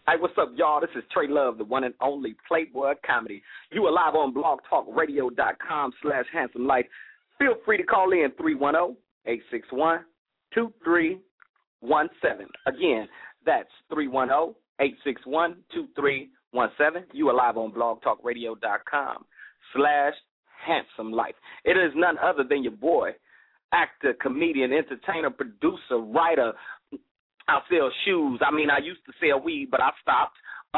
Hey, what's up, y'all? This is Trey Love, the one and only Playboy Comedy. You are live on blogtalkradio.com/handsome life. Feel free to call in 310-861-2317. Again, that's 310-861-2317. You are live on blogtalkradio.com/handsome life. It is none other than your boy, actor, comedian, entertainer, producer, writer. I sell shoes. I mean, I used to sell weed, but I stopped.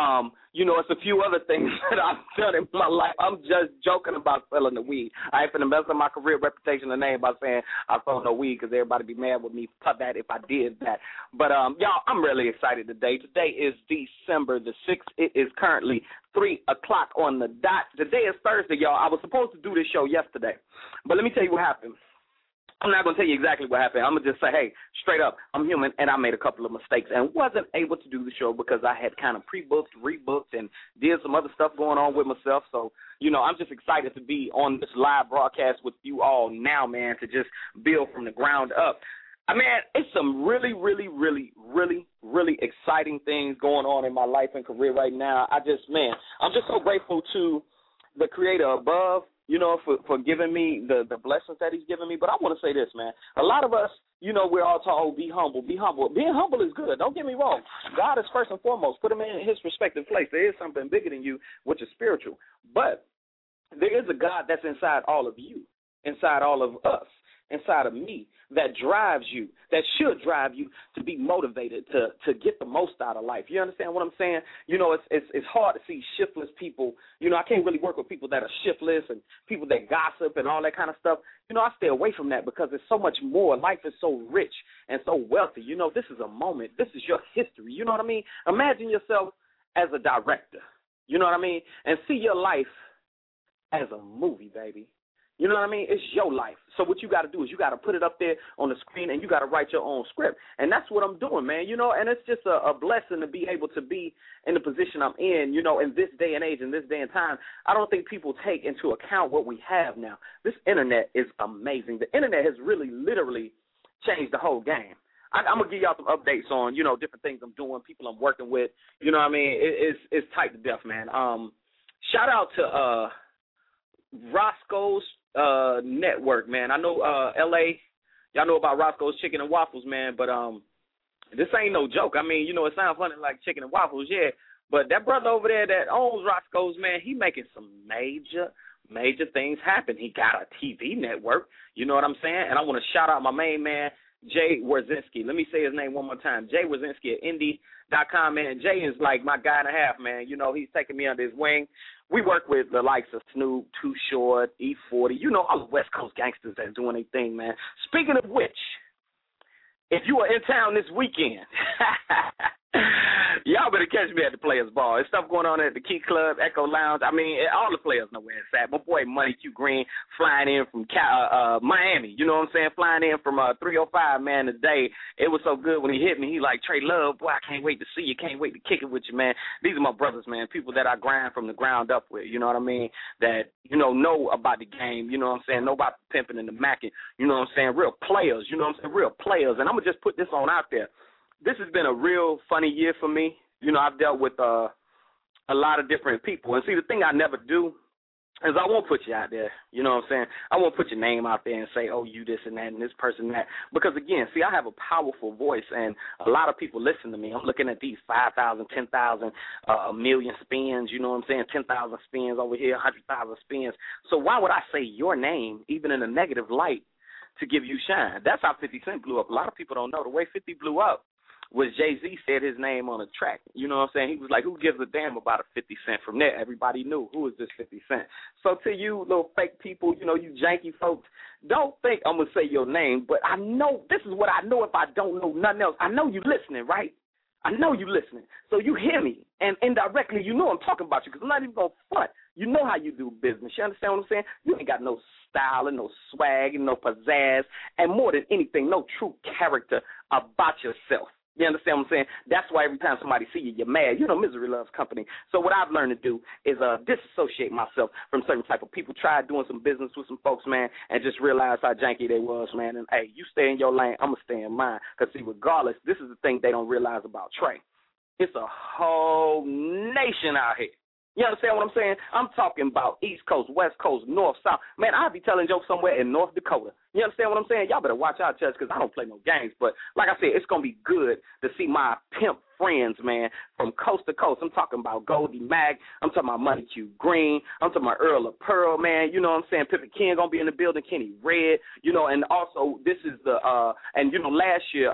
It's a few other things that I've done in my life. I'm just joking about selling the weed. I ain't finna mess up my career, reputation, and name by saying I sold no weed because everybody be mad with me for that if I did that. But, y'all, I'm really excited today. Today is December the 6th. It is currently 3 o'clock on the dot. Today is Thursday, y'all. I was supposed to do this show yesterday, but let me tell you what happened. I'm not going to tell you exactly what happened. I'm going to just say, hey, straight up, I'm human, and I made a couple of mistakes and wasn't able to do the show because I had kind of pre-booked, rebooked, and did some other stuff going on with myself. So, I'm just excited to be on this live broadcast with you all now, man, to just build from the ground up. Man, it's some really, really, really, really, really exciting things going on in my life and career right now. I'm just so grateful to the Creator above, for giving me the blessings that he's given me. But I want to say this, man. A lot of us, we're all told, be humble, be humble. Being humble is good. Don't get me wrong. God is first and foremost. Put him in his respective place. There is something bigger than you, which is spiritual. But there is a God that's inside all of you, inside all of us, inside of me, that drives you, that should drive you to be motivated to get the most out of life. You understand what I'm saying? It's hard to see shiftless people. I can't really work with people that are shiftless and people that gossip and all that kind of stuff. I stay away from that because there's so much more. Life is so rich and so wealthy. This is a moment. This is your history. You know what I mean? Imagine yourself as a director. You know what I mean? And see your life as a movie, baby. You know what I mean? It's your life. So what you got to do is you got to put it up there on the screen and you got to write your own script. And that's what I'm doing, man. And it's just a blessing to be able to be in the position I'm in, in this day and age, in this day and time. I don't think people take into account what we have now. This internet is amazing. The internet has really, literally changed the whole game. I'm going to give y'all some updates on, different things I'm doing, people I'm working with. You know what I mean? It's tight to death, man. Shout out to Roscoe's Network, man. I know L.A., y'all know about Roscoe's Chicken and Waffles, man, but this ain't no joke. I mean, it sounds funny like chicken and waffles, yeah, but that brother over there that owns Roscoe's, man, he making some major things happen. He got a TV network, you know what I'm saying? And I want to shout out my main man, Jay Wierzinski. Let me say his name one more time. Jay Wierzinski at Indie.com, man. Jay is like my guy and a half, man. He's taking me under his wing. We work with the likes of Snoop, Too Short, E40, all the West Coast gangsters that's doing their thing, man. Speaking of which, if you are in town this weekend, y'all better catch me at the Players Ball. There's stuff going on at the Key Club, Echo Lounge. I mean, all the players know where it's at. My boy Money Q Green flying in from Miami. You know what I'm saying? Flying in from 305, man, today. It was so good when he hit me. He like, Trey Love, boy, I can't wait to see you. Can't wait to kick it with you, man. These are my brothers, man, people that I grind from the ground up with. You know what I mean? That, know about the game. You know what I'm saying? Know about the pimping and the macking. You know what I'm saying? Real players. You know what I'm saying? Real players. And I'm going to just put this on out there. This has been a real funny year for me. I've dealt with a lot of different people. And see, the thing I never do is I won't put you out there. You know what I'm saying? I won't put your name out there and say, oh, you this and that and this person that. Because, again, see, I have a powerful voice, and a lot of people listen to me. I'm looking at these 5,000, 10,000, a million spins, you know what I'm saying, 10,000 spins over here, 100,000 spins. So why would I say your name, even in a negative light, to give you shine? That's how 50 Cent blew up. A lot of people don't know. The way 50 blew up was Jay-Z said his name on a track. You know what I'm saying? He was like, who gives a damn about a 50 Cent? From there, everybody knew, who is this 50 Cent? So to you little fake people, you janky folks, don't think I'm going to say your name, but I know, this is what I know if I don't know nothing else. I know you listening, right? I know you listening. So you hear me, and indirectly you know I'm talking about you because I'm not even going to front. You know how you do business. You understand what I'm saying? You ain't got no style and no swag and no pizzazz, and more than anything, no true character about yourself. You understand what I'm saying? That's why every time somebody see you, you're mad. Misery loves company. So what I've learned to do is disassociate myself from certain type of people. Try doing some business with some folks, man, and just realize how janky they was, man. And, hey, you stay in your lane, I'm going to stay in mine. Because, see, regardless, this is the thing they don't realize about Trey. It's a whole nation out here. You understand what I'm saying? I'm talking about East Coast, West Coast, North, South. Man, I'll be telling jokes somewhere in North Dakota. You understand what I'm saying? Y'all better watch out, Judge, because I don't play no games. But like I said, it's going to be good to see my pimp friends, man, from coast to coast. I'm talking about Goldie Mac. I'm talking about Money Q Green. I'm talking about Earl of Pearl, man. You know what I'm saying? Pippin King going to be in the building. Kenny Red. You know, and also this is the, and, you know, last year,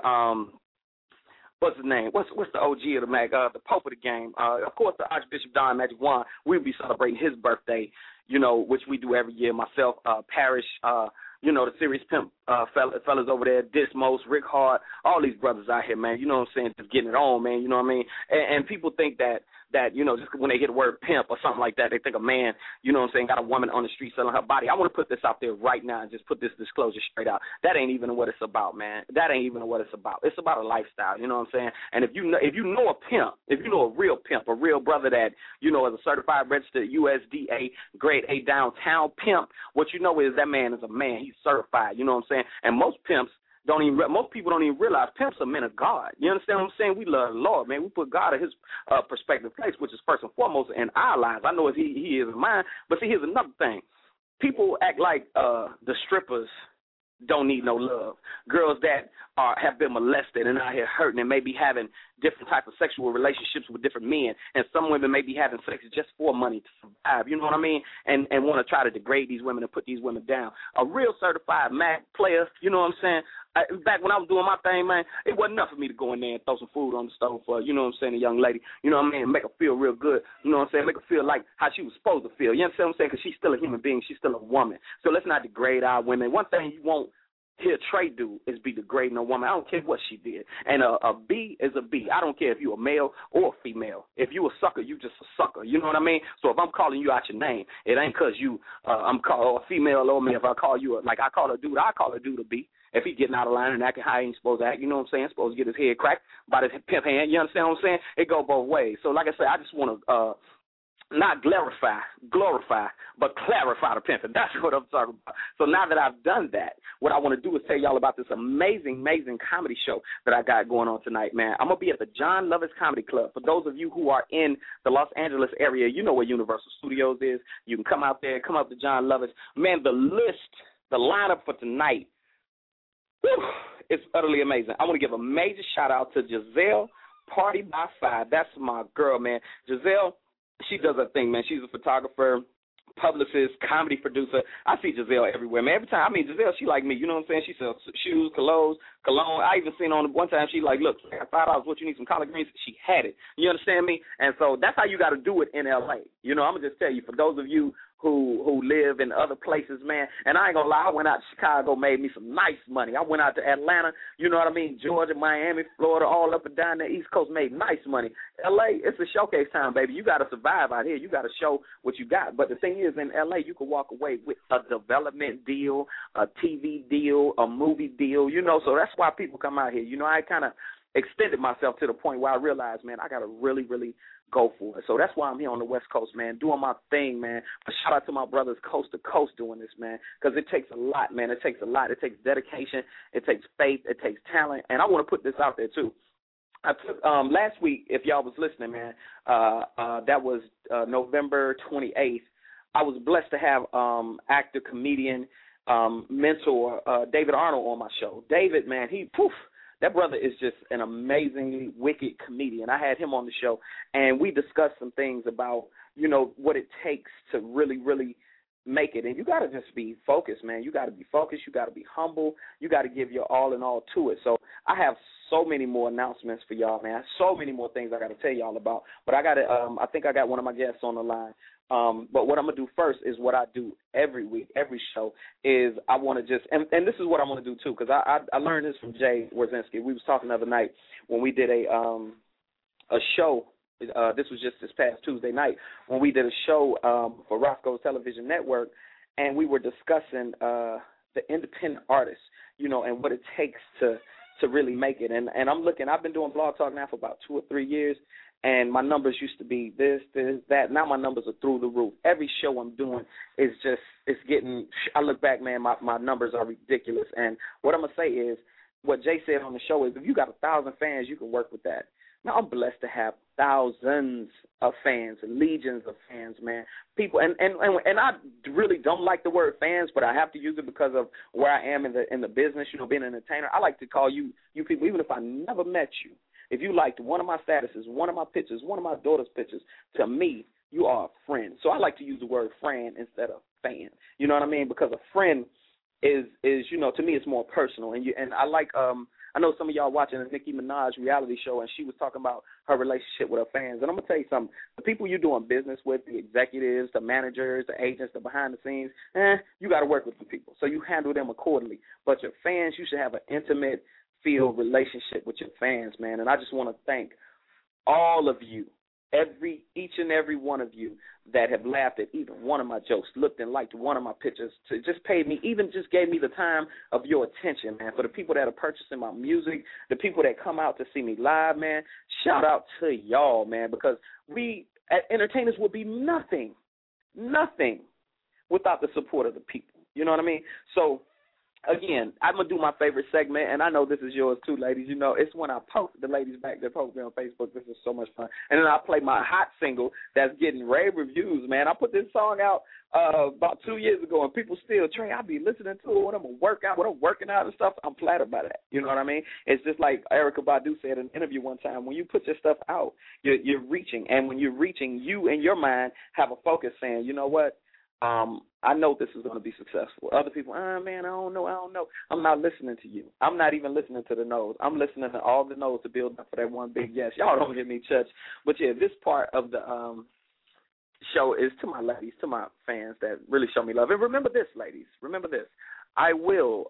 what's his name? What's the OG of the Mac? The Pope of the game. Of course, the Archbishop Don Magic Juan. We'll be celebrating his birthday, you know, which we do every year. Myself, Parrish, you know, the Serious Pimp fellas over there, Dismos, Rick Hart, all these brothers out here, man. You know what I'm saying? Just getting it on, man. You know what I mean? And people think that, you know, just when they hear the word pimp or something like that, they think a man, you know what I'm saying, got a woman on the street selling her body. I want to put this out there right now and just put this disclosure straight out. That ain't even what it's about, man. That ain't even what it's about. It's about a lifestyle, you know what I'm saying? And if you know a pimp, if you know a real pimp, a real brother that, you know, is a certified registered USDA grade A downtown pimp, what you know is that man is a man. He's certified, you know what I'm saying? And most people don't even realize pimps are men of God. You understand what I'm saying? We love the Lord, man. We put God in his perspective place, which is first and foremost in our lives. I know he is in mine, but see, here's another thing. People act like the strippers don't need no love. Girls that have been molested and out here hurting and maybe having different type of sexual relationships with different men, and some women may be having sex just for money to survive, you know what I mean, and want to try to degrade these women and put these women down. A real certified Mac player, you know what I'm saying, back when I was doing my thing, man, it wasn't enough for me to go in there and throw some food on the stove for, you know what I'm saying, a young lady, you know what I mean, make her feel real good, you know what I'm saying, make her feel like how she was supposed to feel, you understand what I'm saying, because she's still a human being, she's still a woman. So let's not degrade our women. One thing you won't hear Trey do is be degrading a woman. I don't care what she did. And a B is a B. I don't care if you're a male or a female. If you a sucker, you just a sucker. You know what I mean? So if I'm calling you out your name, it ain't because you I'm called a female or me. If I call you like I call a dude, I call a dude a B. If he getting out of line and acting how he ain't supposed to act, you know what I'm saying? Supposed to get his head cracked by his pimp hand. You understand what I'm saying? It go both ways. So like I said, I just want to not glorify, but clarify the pimping. That's what I'm talking about. So now that I've done that, what I want to do is tell y'all about this amazing comedy show that I got going on tonight, man. I'm going to be at the John Lovitz Comedy Club. For those of you who are in the Los Angeles area, you know where Universal Studios is. You can come out there, come up to John Lovitz. Man, the lineup for tonight, it's utterly amazing. I want to give a major shout-out to Giselle Party by 5. That's my girl, man. Giselle, she does her thing, man. She's a photographer, publicist, comedy producer. I see Giselle everywhere, man. Every time, Giselle, she like me. You know what I'm saying? She sells shoes, cologne. I even seen on one time, she like, look, I got $5. What you need, some collard greens? She had it. You understand me? And so that's how you got to do it in L.A. You know, I'm going to just tell you, for those of you who live in other places, man, and I ain't going to lie, I went out to Chicago, made me some nice money. I went out to Atlanta, you know what I mean, Georgia, Miami, Florida, all up and down the East Coast, made nice money. L.A., it's a showcase time, baby. You got to survive out here. You got to show what you got. But the thing is, in L.A., you can walk away with a development deal, a TV deal, a movie deal, you know, so that's why people come out here. You know, I kind of extended myself to the point where I realized, man, I got to really, really go for it. So that's why I'm here on the West Coast, man, doing my thing, man. But shout out to my brothers coast to coast doing this, man, because it takes a lot, man. It takes a lot. It takes dedication. It takes faith. It takes talent. And I want to put this out there, too. I took last week, if y'all was listening, man, that was November 28th. I was blessed to have actor, comedian, mentor David Arnold on my show. David, man, that brother is just an amazingly wicked comedian. I had him on the show, and we discussed some things about, you know, what it takes to really, really make it. And you got to just be focused, man. You got to be focused. You got to be humble. You got to give your all in all to it. So I have so many more announcements for y'all, man. So many more things I got to tell y'all about. But I got to, I think I got one of my guests on the line. But what I'm going to do first is what I do every week, every show, is I want to just, and this is what I want to do too, because I learned this from Jay Wierzinski. We was talking the other night when we did a show. This was just this past Tuesday night when we did a show for Roscoe's Television Network, and we were discussing the independent artists, you know, and what it takes to really make it. And I've been doing Blog Talk now for about 2 or 3 years, and my numbers used to be this, that. Now my numbers are through the roof. Every show I'm doing is just, it's getting, I look back, man, my numbers are ridiculous. And what I'm going to say is, what Jay said on the show is, if you got 1,000 fans, you can work with that. Now, I'm blessed to have thousands of fans, legions of fans, man. People, and I really don't like the word fans, but I have to use it because of where I am in the business, being an entertainer. I like to call you people, even if I never met you. If you liked one of my statuses, one of my pictures, one of my daughter's pictures, to me, you are a friend. So I like to use the word friend instead of fan. You know what I mean? Because a friend is to me, it's more personal. And I like I know some of y'all watching the Nicki Minaj reality show, and she was talking about her relationship with her fans. And I'm going to tell you something. The people you're doing business with, the executives, the managers, the agents, the behind the scenes, you got to work with the people. So you handle them accordingly. But your fans, you should have an intimate feel relationship with your fans, man. And I just want to thank all of you, each and every one of you that have laughed at even one of my jokes, looked and liked one of my pictures, to just paid me, even just gave me the time of your attention, man. For the people that are purchasing my music, the people that come out to see me live, man, shout out to y'all, man, because we entertainers would be nothing without the support of the people. You know what I mean? So, again, I'm going to do my favorite segment, and I know this is yours too, ladies. It's when I post the ladies back that post me on Facebook. This is so much fun. And then I play my hot single that's getting rave reviews, man. I put this song out about 2 years ago, and people still, Trey, I be listening to it when I'm working out and stuff. I'm flattered by that. You know what I mean? It's just like Erykah Badu said in an interview one time, when you put your stuff out, you're reaching. And when you're reaching, you in your mind have a focus saying, you know what? I know this is going to be successful. Other people, man, I don't know. I'm not listening to you. I'm not even listening to the no's. I'm listening to all the no's to build up for that one big yes. Y'all don't hear me, church. But, yeah, this part of the show is to my ladies, to my fans that really show me love. And remember this, ladies. Remember this. I will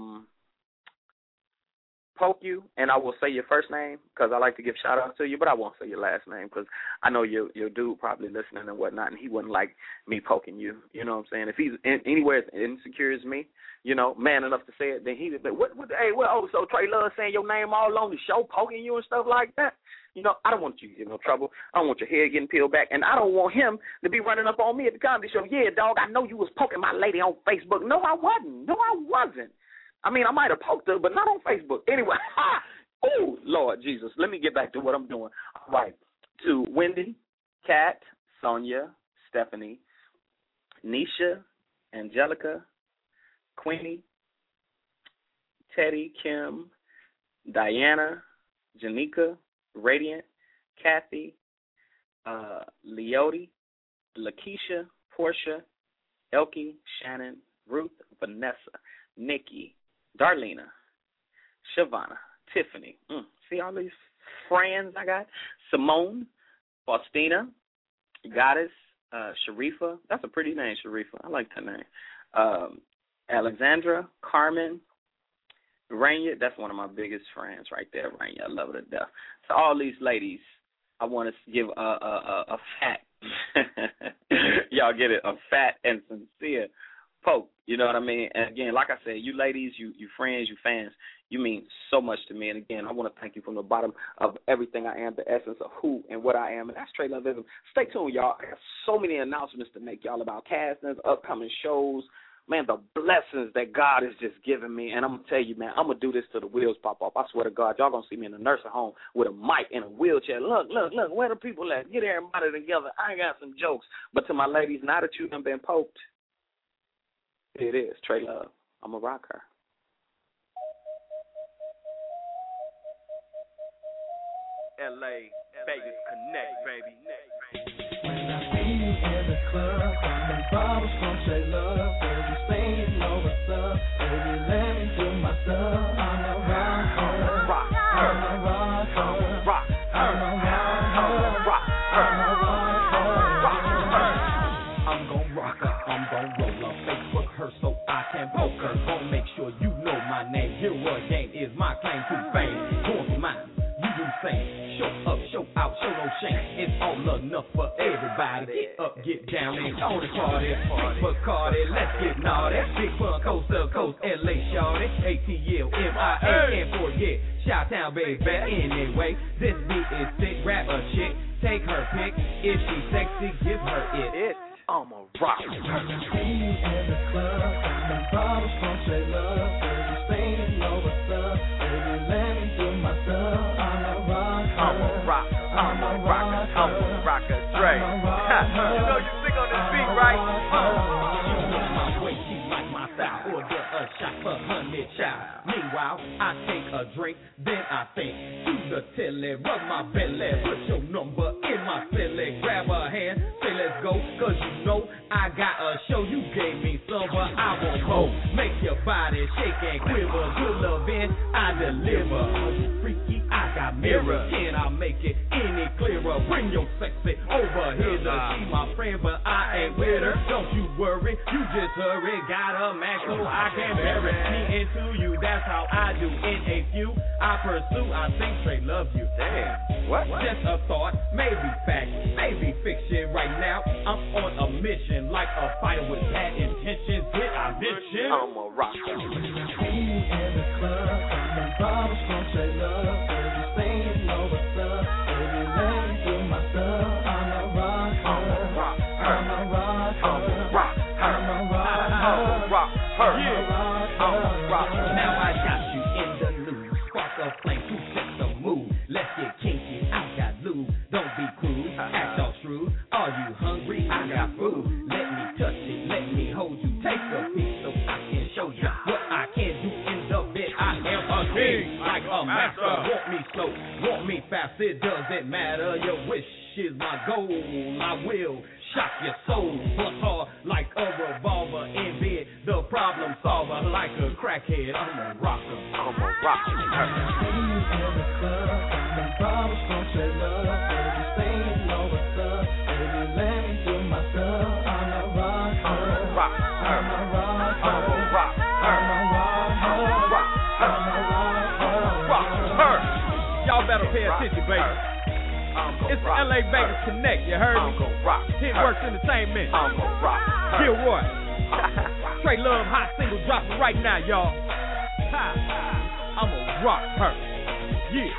poke you, and I will say your first name because I like to give shout-outs to you, but I won't say your last name because I know your dude probably listening and whatnot, and he wouldn't like me poking you. You know what I'm saying? If he's anywhere as insecure as me, man enough to say it, then he would be, so Trey Love saying your name all on the show, poking you and stuff like that? I don't want you to get in no trouble. I don't want your head getting peeled back, and I don't want him to be running up on me at the comedy show. Yeah, dog, I know you was poking my lady on Facebook. No, I wasn't. I mean, I might have poked her, but not on Facebook. Anyway, oh, Lord Jesus. Let me get back to what I'm doing. All right. To Wendy, Kat, Sonia, Stephanie, Nisha, Angelica, Queenie, Teddy, Kim, Diana, Janika, Radiant, Kathy, Leotie, Lakeisha, Portia, Elkie, Shannon, Ruth, Vanessa, Nikki, Darlena, Shavana, Tiffany. See all these friends I got? Simone, Faustina, Goddess, Sharifa. That's a pretty name, Sharifa. I like that name. Alexandra, Carmen, Rania. That's one of my biggest friends right there, Rania. I love her to death. To all these ladies, I want to give a fat, y'all get it, a fat and sincere poke, you know what I mean? And again, like I said, you ladies, you friends, you fans, you mean so much to me. And again, I want to thank you from the bottom of everything I am, the essence of who and what I am. And that's Trey Loveism. Stay tuned, y'all. I got so many announcements to make y'all about castings, upcoming shows. Man, the blessings that God has just given me. And I'm going to tell you, man, I'm going to do this till the wheels pop off. I swear to God, y'all going to see me in a nursing home with a mic in a wheelchair. Look, where the people at? Get everybody together. I got some jokes. But to my ladies, now that you done been poked, it is Trey Love. I'm a rocker. LA, Vegas Connect, baby. When I see you in the club, popping bottles from Trey Love, baby, say you know what's up, baby, let me do my stuff. I'm a rocker, I'm a rocker, I'm a rocker, I'm a rocker. I'm gon' rock her, I'm gon' roll her, Facebook her so I can poke her. Gon' make sure you know my name. Here what game is my claim to fame. Going for mine, you do the same. Show up, show out, show no shame. It's all enough for everybody. Get up, get down, and on the party. Bacardi, let's get naughty. Big fun, coast to coast, LA shawty. ATL, MIA, can't forget. Chi-Town, baby, anyway. This beat is sick, grab a chick. Take her pick. If she's sexy, give her it. I'm a rock. When I see you in the club, popping bottles from Trey Love, baby, say you know what's up, baby, let me do my stuff. I'm a rocker. rocker Dre. You know you sick on this beat, right? Order a shot for honey child. Meanwhile, I take a drink, then I think to the telly, rub my belly, put your number in my silly, grab a hand, say let's go, cause you know I got a show. You gave me some, but I want more. Make your body shake and quiver, good loving, I deliver. Freaky, I got mirrors, can I make it any clearer? Bring your sexy over here, she my friend, but I ain't with her. Don't you worry, you just hurry, got a max so I can bury me into you. That's how I do. In a few I pursue, I think Trey love you. Damn, what? Just a thought, maybe fact, maybe fiction. Right now I'm on a mission, like a fighter with bad intentions. Did I mention? I'm a rock. In the club, the bottles from Trey love. Baby, say you know what's up. Baby, let me do my stuff. I'm a rock. I'm a rock. I'm a rock. I'm a rock. I'm a rock. Now I got you in the news. Spark a flame to set the mood. Let's get kinky. I got lube. Don't be crude. Act all shrewd. Are you hungry? I got food. Let me touch it. Let me hold you. Take a piece so I can show you what I can do in the bed. I am a king, like a master. Want me slow? Want me fast? It doesn't matter. Your wish is my goal. I will shock your soul. Bust hard like a revolver in bed. The problem solver like a crackhead. I'm a rocker. I'm a rocker. Y'all better pay attention, baby. It's the LA Vegas Connect, you heard me? Hitworks Entertainment. Gilroy. Trey Love hot single dropping right now, y'all. I'm a rock her. Yeah.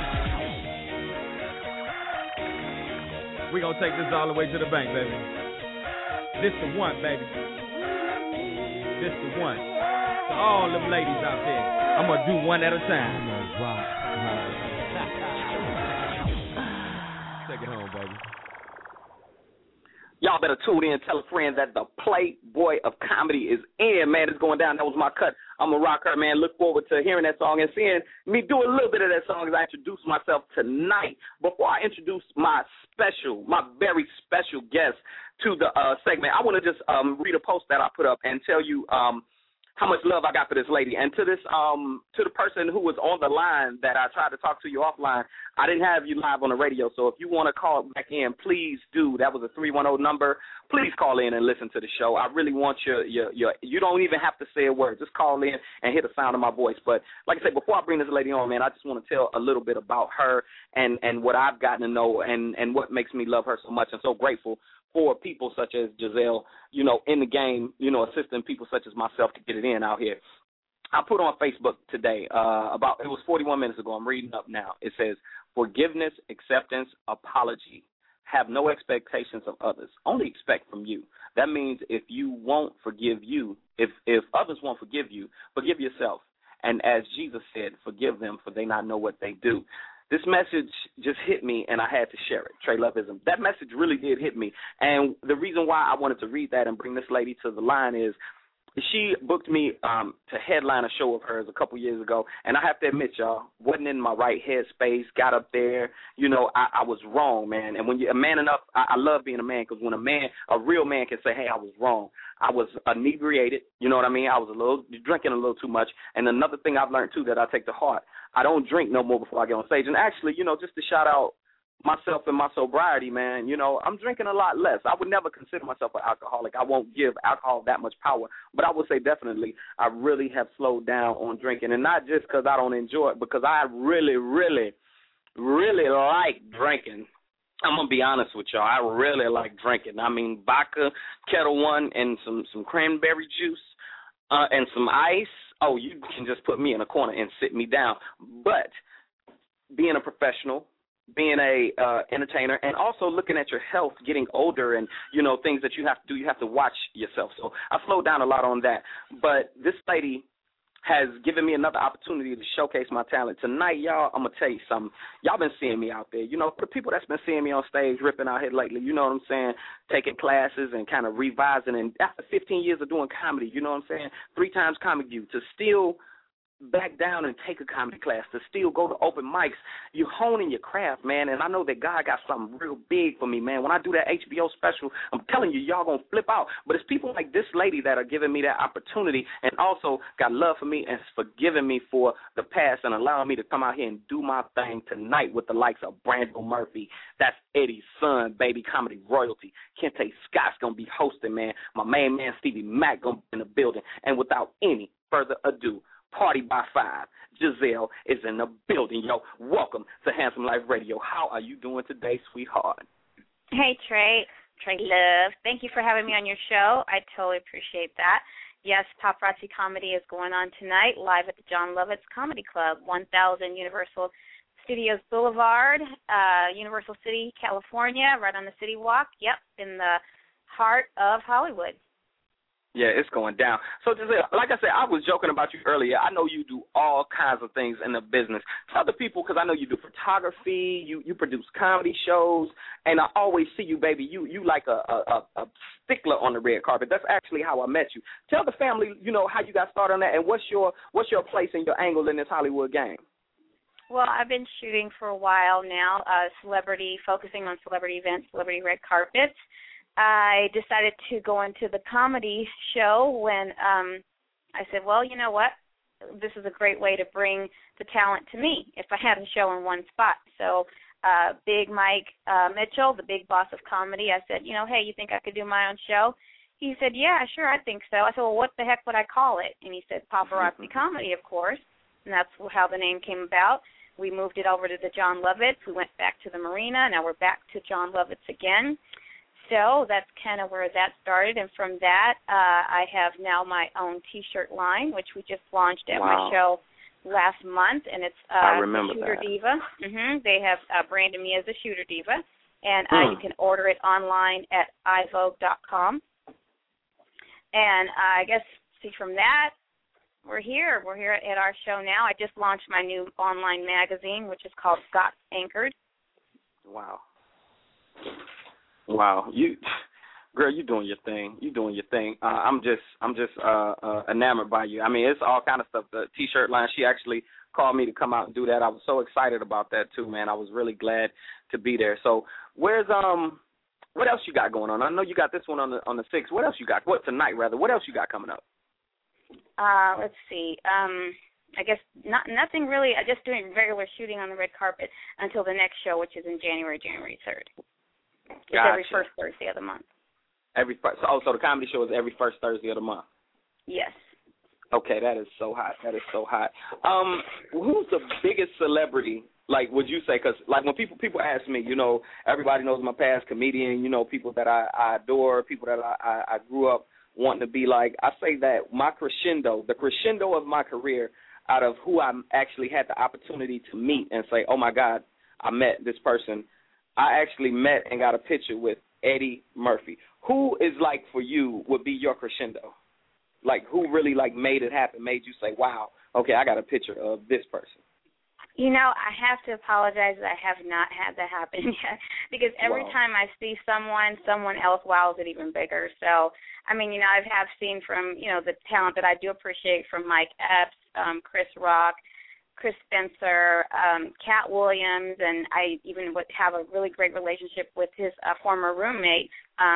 We gonna take this all the way to the bank, baby. This the one, baby. This the one. To all them ladies out there, I'm gonna do one at a time. I'm gonna rock her. Take it home, baby. Y'all better tune in and tell a friend that the Playboy of Comedy is in, man. It's going down. That was my cut. I'm a rocker, man. Look forward to hearing that song and seeing me do a little bit of that song as I introduce myself tonight. Before I introduce my very special guest to the segment, I want to just read a post that I put up and tell you how much love I got for this lady. And to this, to the person who was on the line that I tried to talk to you offline, I didn't have you live on the radio. So if you want to call back in, please do. That was a 310 number. Please call in and listen to the show. I really want you don't even have to say a word. Just call in and hear the sound of my voice. But like I said, before I bring this lady on, man, I just want to tell a little bit about her and what I've gotten to know and what makes me love her so much and so grateful for people such as Giselle, in the game, assisting people such as myself to get it in out here. I put on Facebook today, it was 41 minutes ago. I'm reading up now. It says, forgiveness, acceptance, apology. Have no expectations of others. Only expect from you. That means if you won't forgive you, if others won't forgive you, forgive yourself. And as Jesus said, forgive them, for they not know what they do. This message just hit me, and I had to share it. Trey Loveism. That message really did hit me. And the reason why I wanted to read that and bring this lady to the line is she booked me to headline a show of hers a couple years ago, and I have to admit, y'all, wasn't in my right headspace, got up there, I was wrong, man. And when you're a man enough, I love being a man, because when a real man can say, hey, I was wrong. I was inebriated, you know what I mean? I was drinking a little too much. And another thing I've learned, too, that I take to heart, I don't drink no more before I get on stage. And actually, just to shout out myself and my sobriety, man, I'm drinking a lot less. I would never consider myself an alcoholic. I won't give alcohol that much power. But I would say definitely I really have slowed down on drinking. And not just because I don't enjoy it, because I really, really, really like drinking. I'm going to be honest with y'all. I really like drinking. I mean, vodka, Kettle One, and some cranberry juice and some ice. Oh, you can just put me in a corner and sit me down. But being a professional, being a entertainer, and also looking at your health, getting older, and things that you have to do, you have to watch yourself. So I slowed down a lot on that. But this lady, has given me another opportunity to showcase my talent. Tonight, y'all, I'm going to tell you something. Y'all been seeing me out there. You know, for the people that's been seeing me on stage, ripping out here lately, you know what I'm saying, taking classes and kind of revising. And after 15 years of doing comedy, you know what I'm saying, 3 times Comic View, to still back down and take a comedy class, to still go to open mics, you honing your craft, man, and I know that God got something real big for me, man. When I do that HBO special, I'm telling you, y'all gonna flip out. But it's people like this lady that are giving me that opportunity and also got love for me and forgiving me for the past and allowing me to come out here and do my thing tonight with the likes of Brando Murphy. That's Eddie's son, baby, comedy royalty. Kente Scott's gonna be hosting, man. My main man, Stevie Mack, gonna be in the building. And without any further ado, Party by 5. Giselle is in the building, yo. Welcome to Handsome Life Radio. How are you doing today, sweetheart? Hey, Trey Love. Thank you for having me on your show. I totally appreciate that. Yes, Paparazzi Comedy is going on tonight, live at the John Lovitz Comedy Club, 1000 Universal Studios Boulevard, Universal City, California, right on the City Walk. Yep, in the heart of Hollywood. Yeah, it's going down. So, Giselle, like I said, I was joking about you earlier. I know you do all kinds of things in the business. Tell the people, because I know you do photography, you produce comedy shows, and I always see you, baby. You like a stickler on the red carpet. That's actually how I met you. Tell the family, you know, how you got started on that, and what's your place and your angle in this Hollywood game? Well, I've been shooting for a while now, focusing on celebrity events, celebrity red carpets. I decided to go into the comedy show when I said, well, you know what, this is a great way to bring the talent to me if I had a show in one spot. So Big Mike Mitchell, the big boss of comedy, I said, you know, hey, you think I could do my own show? He said, yeah, sure, I think so. I said, well, what the heck would I call it? And he said, Paparazzi Comedy, of course, and that's how the name came about. We moved it over to the John Lovitz. We went back to the Marina. Now we're back to John Lovitz again. So that's kind of where that started, and from that, I have now my own T-shirt line, which we just launched at my show last month, and it's Shooter Diva. They have branded me as a Shooter Diva, and you can order it online at iVogue.com. And I guess, from that, we're here. We're here at our show now. I just launched my new online magazine, which is called Got Anchored. Wow, girl, you doing your thing. You doing your thing. I'm just enamored by you. I mean, it's all kind of stuff. The T-shirt line. She actually called me to come out and do that. I was so excited about that too, man. I was really glad to be there. So, where's what else you got going on? I know you got this one on the 6th. What else you got? What tonight rather? What else you got coming up? Let's see. I guess nothing really. Just doing regular shooting on the red carpet until the next show, which is in January 3rd. It's every first Thursday of the month. So the comedy show is every first Thursday of the month? Yes. Okay, that is so hot. Who's the biggest celebrity, like, would you say? Because, like, when people ask me, you know, everybody knows my past comedian, you know, people that I adore, people that I grew up wanting to be like. I say that the crescendo of my career, out of who I actually had the opportunity to meet and say, oh, my God, I met this person. I actually met and got a picture with Eddie Murphy. Who is, like, for you, would be your crescendo? Like, who really, like, made it happen, made you say, wow, okay, I got a picture of this person? You know, I have to apologize that I have not had that happen yet, because every time I see someone else wows it even bigger. So, I mean, you know, I have seen from, you know, the talent that I do appreciate from Mike Epps, Chris Rock, Chris Spencer, Cat Williams, and I even would have a really great relationship with his former roommate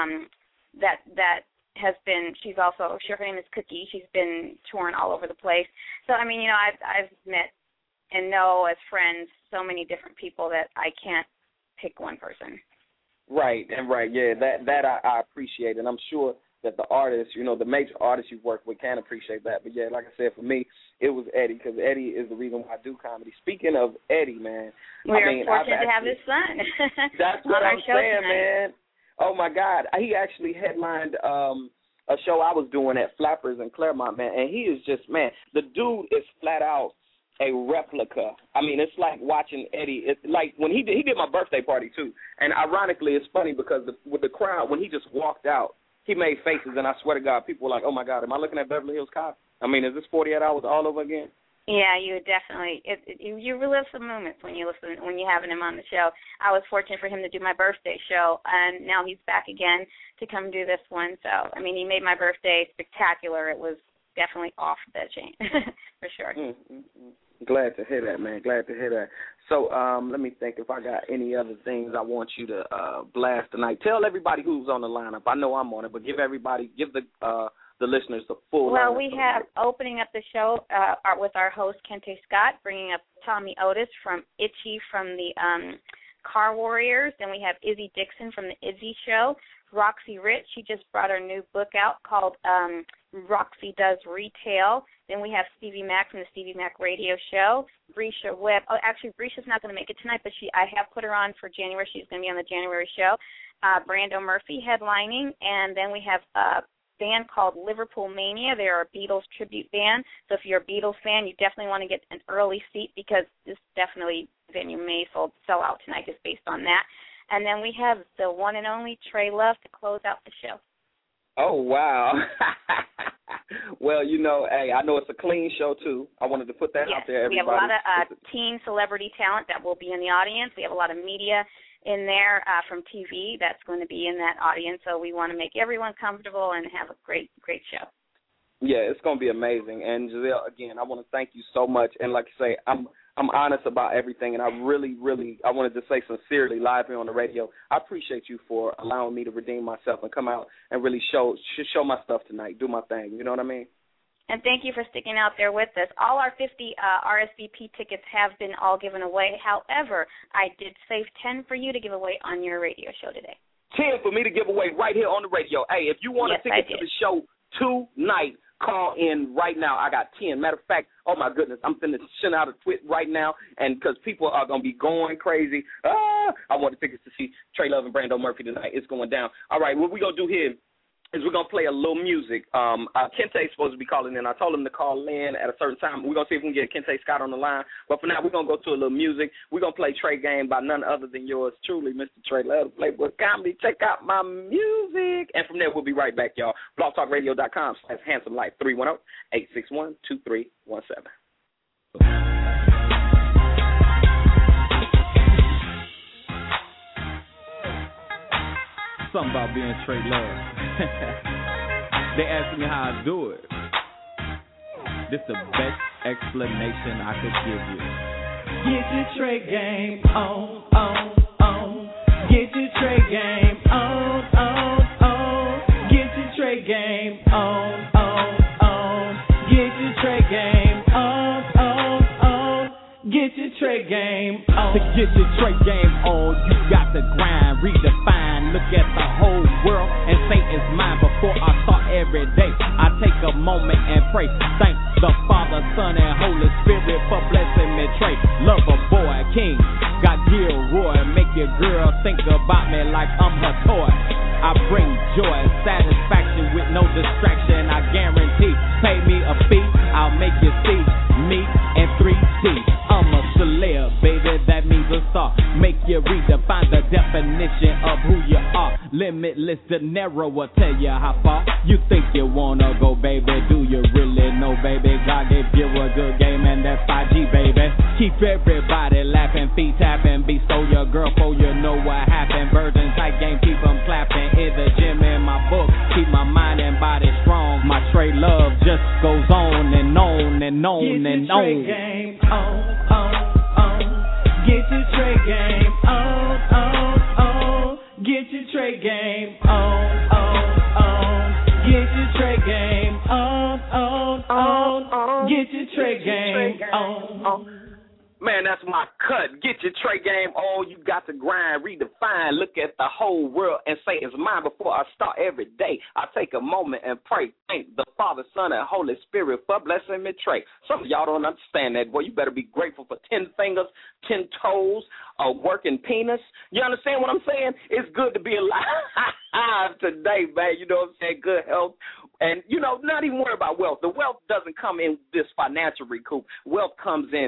that has been, her name is Cookie. She's been touring all over the place. So, I mean, you know, I've met and know as friends so many different people that I can't pick one person. Right, yeah, that I appreciate, and I'm sure that the artists, you know, the major artists you've worked with can appreciate that. But, yeah, like I said, for me, it was Eddie, because Eddie is the reason why I do comedy. Speaking of Eddie, man. We're fortunate to have his son. That's what I'm saying, man. Oh, my God. He actually headlined a show I was doing at Flappers in Claremont, man, and he is just, man, the dude is flat out a replica. I mean, it's like watching Eddie. It's like when he did my birthday party, too. And ironically, it's funny because with the crowd, when he just walked out, he made faces, and I swear to God, people were like, oh, my God, am I looking at Beverly Hills Cop? I mean, is this 48 hours all over again? Yeah, you definitely. You relive some moments when you having him on the show. I was fortunate for him to do my birthday show, and now he's back again to come do this one. So, I mean, he made my birthday spectacular. It was definitely off the chain, for sure. Glad to hear that, man. Glad to hear that. So let me think if I got any other things I want you to blast tonight. Tell everybody who's on the lineup. I know I'm on it, but give the listeners the full. Well, we have opening up the show with our host Kente Scott, bringing up Tommy Otis from Itchy from the Car Warriors. Then we have Izzy Dixon from the Izzy Show. Roxy Rich, she just brought her new book out called Roxy Does Retail. Then we have Stevie Mack from the Stevie Mack Radio Show. Brescia Webb. Oh, actually, Brescia's not going to make it tonight, but I have put her on for January. She's going to be on the January show. Brando Murphy headlining. And then we have band called Liverpool Mania. They're a Beatles tribute band. So if you're a Beatles fan, you definitely want to get an early seat because this definitely venue may sell out tonight just based on that. And then we have the one and only Trey Love to close out the show. Oh, wow. Well, hey, I know it's a clean show, too. I wanted to put that out there. We have a lot of teen celebrity talent that will be in the audience. We have a lot of media in there from TV that's going to be in that audience. So we want to make everyone comfortable and have a great, great show. Yeah, it's going to be amazing. And, Giselle, again, I want to thank you so much. And like I say, I'm honest about everything, and I really, really, I wanted to say sincerely live here on the radio, I appreciate you for allowing me to redeem myself and come out and really show my stuff tonight, do my thing. You know what I mean? And thank you for sticking out there with us. All our 50 RSVP tickets have been all given away. However, I did save 10 for you to give away on your radio show today. 10 for me to give away right here on the radio. Hey, if you want a ticket to the show tonight, call in right now. I got 10. Matter of fact, oh, my goodness, I'm finna send out a tweet right now, and because people are going to be going crazy. I want the tickets to see Trey Love and Brando Murphy tonight. It's going down. All right, what we're going to do here is we're going to play a little music. Kente's supposed to be calling in. I told him to call in at a certain time. We're going to see if we can get Kente Scott on the line. But for now, we're going to go to a little music. We're going to play Trey Game by none other than yours truly, Mr. Trey Love, Playboy Comedy. Check out my music. And from there, we'll be right back, y'all. blogtalkradio.com/Handsome Life, 310-861-2317. Something about being Trey Love. They asked me how I do it. This the best explanation I could give you. Get your Trey game on. Get your Trey game on. Get your Trey game on. Get your Trey game on. Get your Trey game on. To get your Trey game on, you got to grind, redefine, look at the whole world and say it's mine. Before I start every day, I take a moment and pray. Thank the Father, Son, and Holy Spirit for blessing me. Trey, lover, boy, king, got Gilroy, make your girl think about me like I'm her toy. I bring joy, satisfaction with no distraction. I guarantee, pay me a fee, I'll make you see me in 3D. I'm a celeb, baby, that means a star. Make you redefine the definition of who you are. Limitless, the narrow will tell you how far you think you wanna go, baby. Do you really know, baby? God gave you a good game, and that's 5G, baby. Keep everybody laughing, feet tapping, bestow your girl for you know what happened. Virgin type game, keep them clapping. In the gym, in my book, keep my mind and body strong. My Trey Love just goes on and on and on and on. Get your Trey game on. Get your Trey game on. Get your Trey game on. Get your Trey game on. Get your Trey game on. Man, that's my cut. Get your Trey game on. You got to grind, redefine, look at the whole world and say it's mine. Before I start every day, I take a moment and pray. Thank the Father, Son, and Holy Spirit for blessing me, Trey. Some of y'all don't understand that. Boy, you better be grateful for 10 fingers, 10 toes, a working penis. You understand what I'm saying? It's good to be alive today, man. You know what I'm saying? Good health. And, not even worry about wealth. The wealth doesn't come in this financial recoup. Wealth comes in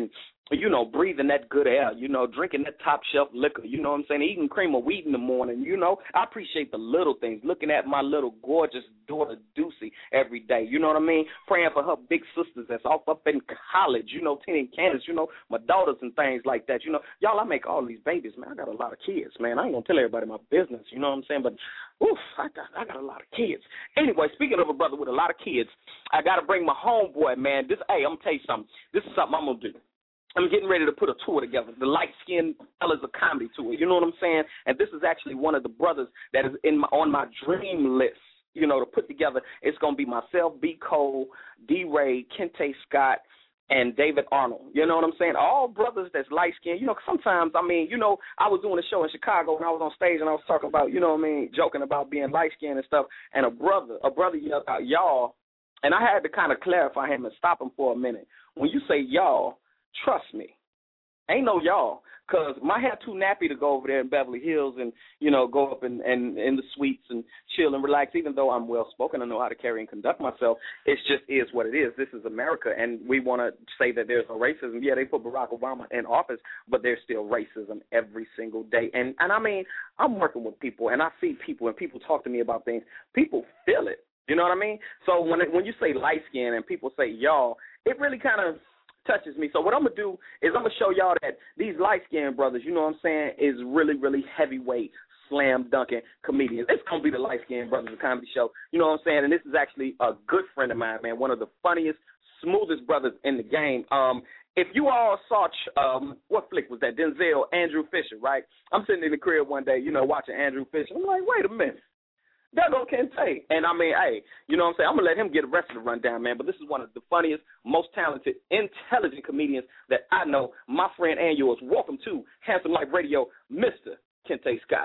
breathing that good air, drinking that top shelf liquor, you know what I'm saying, eating cream of wheat in the morning, I appreciate the little things, looking at my little gorgeous daughter Deucey every day, you know what I mean, praying for her big sisters that's off up in college, Tina and Candace, my daughters and things like that, y'all, I make all these babies, man, I got a lot of kids, man, I ain't gonna tell everybody my business, you know what I'm saying, but I got a lot of kids. Anyway, speaking of a brother with a lot of kids, I got to bring my homeboy, man, I'm gonna tell you something, this is something I'm gonna do. I'm getting ready to put a tour together, the Light Skinned Fellas of Comedy tour. You know what I'm saying? And this is actually one of the brothers that is on my dream list, to put together. It's going to be myself, B. Cole, D. Ray, Kente Scott, and David Arnold. You know what I'm saying? All brothers that's light-skinned. Sometimes, I was doing a show in Chicago and I was on stage and I was talking about, joking about being light-skinned and stuff. And a brother yelled out, y'all. And I had to kind of clarify him and stop him for a minute. When you say y'all, trust me, ain't no y'all, because my hair too nappy to go over there in Beverly Hills and, go up in the suites and chill and relax, even though I'm well-spoken, I know how to carry and conduct myself. It just is what it is. This is America, and we want to say that there's no racism. Yeah, they put Barack Obama in office, but there's still racism every single day. And I'm working with people, and I see people, and people talk to me about things. People feel it. You know what I mean? So when you say light skin and people say y'all, it really kind of touches me. So what I'm going to do is I'm going to show y'all that these light-skinned brothers, you know what I'm saying, is really, really heavyweight, slam-dunking comedians. It's going to be the Light-Skinned Brothers of Comedy Show, you know what I'm saying, and this is actually a good friend of mine, man, one of the funniest, smoothest brothers in the game. If you all saw, what flick was that, Denzel, Andrew Fisher, right? I'm sitting in the crib one day, watching Andrew Fisher. I'm like, wait a minute. There go Kente. And hey, you know what I'm saying? I'm going to let him get the rest of the rundown, man. But this is one of the funniest, most talented, intelligent comedians that I know. My friend and yours. Welcome to Handsome Life Radio, Mr. Kente Scott.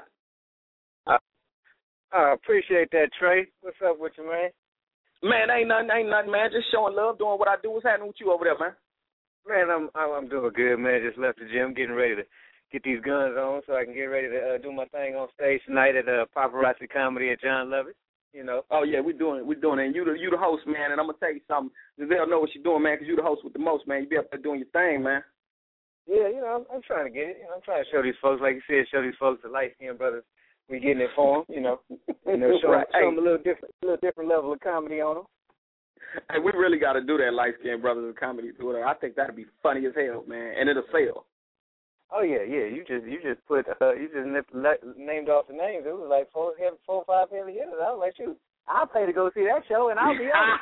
I appreciate that, Trey. What's up with you, man? Man, ain't nothing, man. Just showing love, doing what I do. What's happening with you over there, man? Man, I'm doing good, man. Just left the gym, getting ready to get these guns on so I can get ready to do my thing on stage tonight at Paparazzi Comedy at John Lovett, Oh, yeah, we're doing it. And you the host, man, and I'm going to tell you something. They'll know what you're doing, man, because you the host with the most, man. You be up there doing your thing, man. Yeah, I'm trying to get it. I'm trying to show these folks, like you said, the light-skinned brothers. We getting it for them, show right. them a little different level of comedy on them. Hey, we really got to do that Light-Skinned Brothers of Comedy tour. I think that'd be funny as hell, man, and it'll sell. Oh yeah. You just put named off the names. It was like four or five heavy hitters. I was like, shoot, I'll pay to go see that show, and I'll be on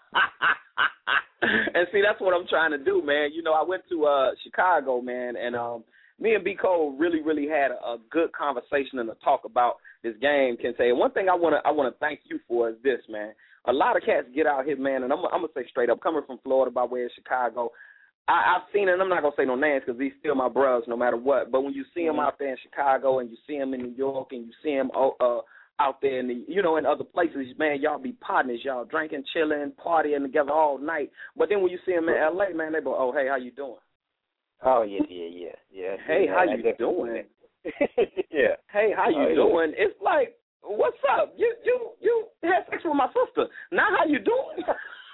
it. And see, that's what I'm trying to do, man. I went to Chicago, man, and me and B. Cole really, really had a good conversation and a talk about this game, Kente. And one thing I want to thank you for is this, man. A lot of cats get out here, man, and I'm gonna say straight up, coming from Florida by way of Chicago. I've seen it, and I'm not going to say no names because these still my bros no matter what. But when you see them out there in Chicago and you see them in New York and you see them out there in in other places, man, y'all be partners, y'all drinking, chilling, partying together all night. But then when you see them in L.A., man, they go, oh, hey, how you doing? Oh, yeah. Hey, how you doing? Yeah. Hey, how you doing? It's like, what's up? You had sex with my sister. Now how you doing?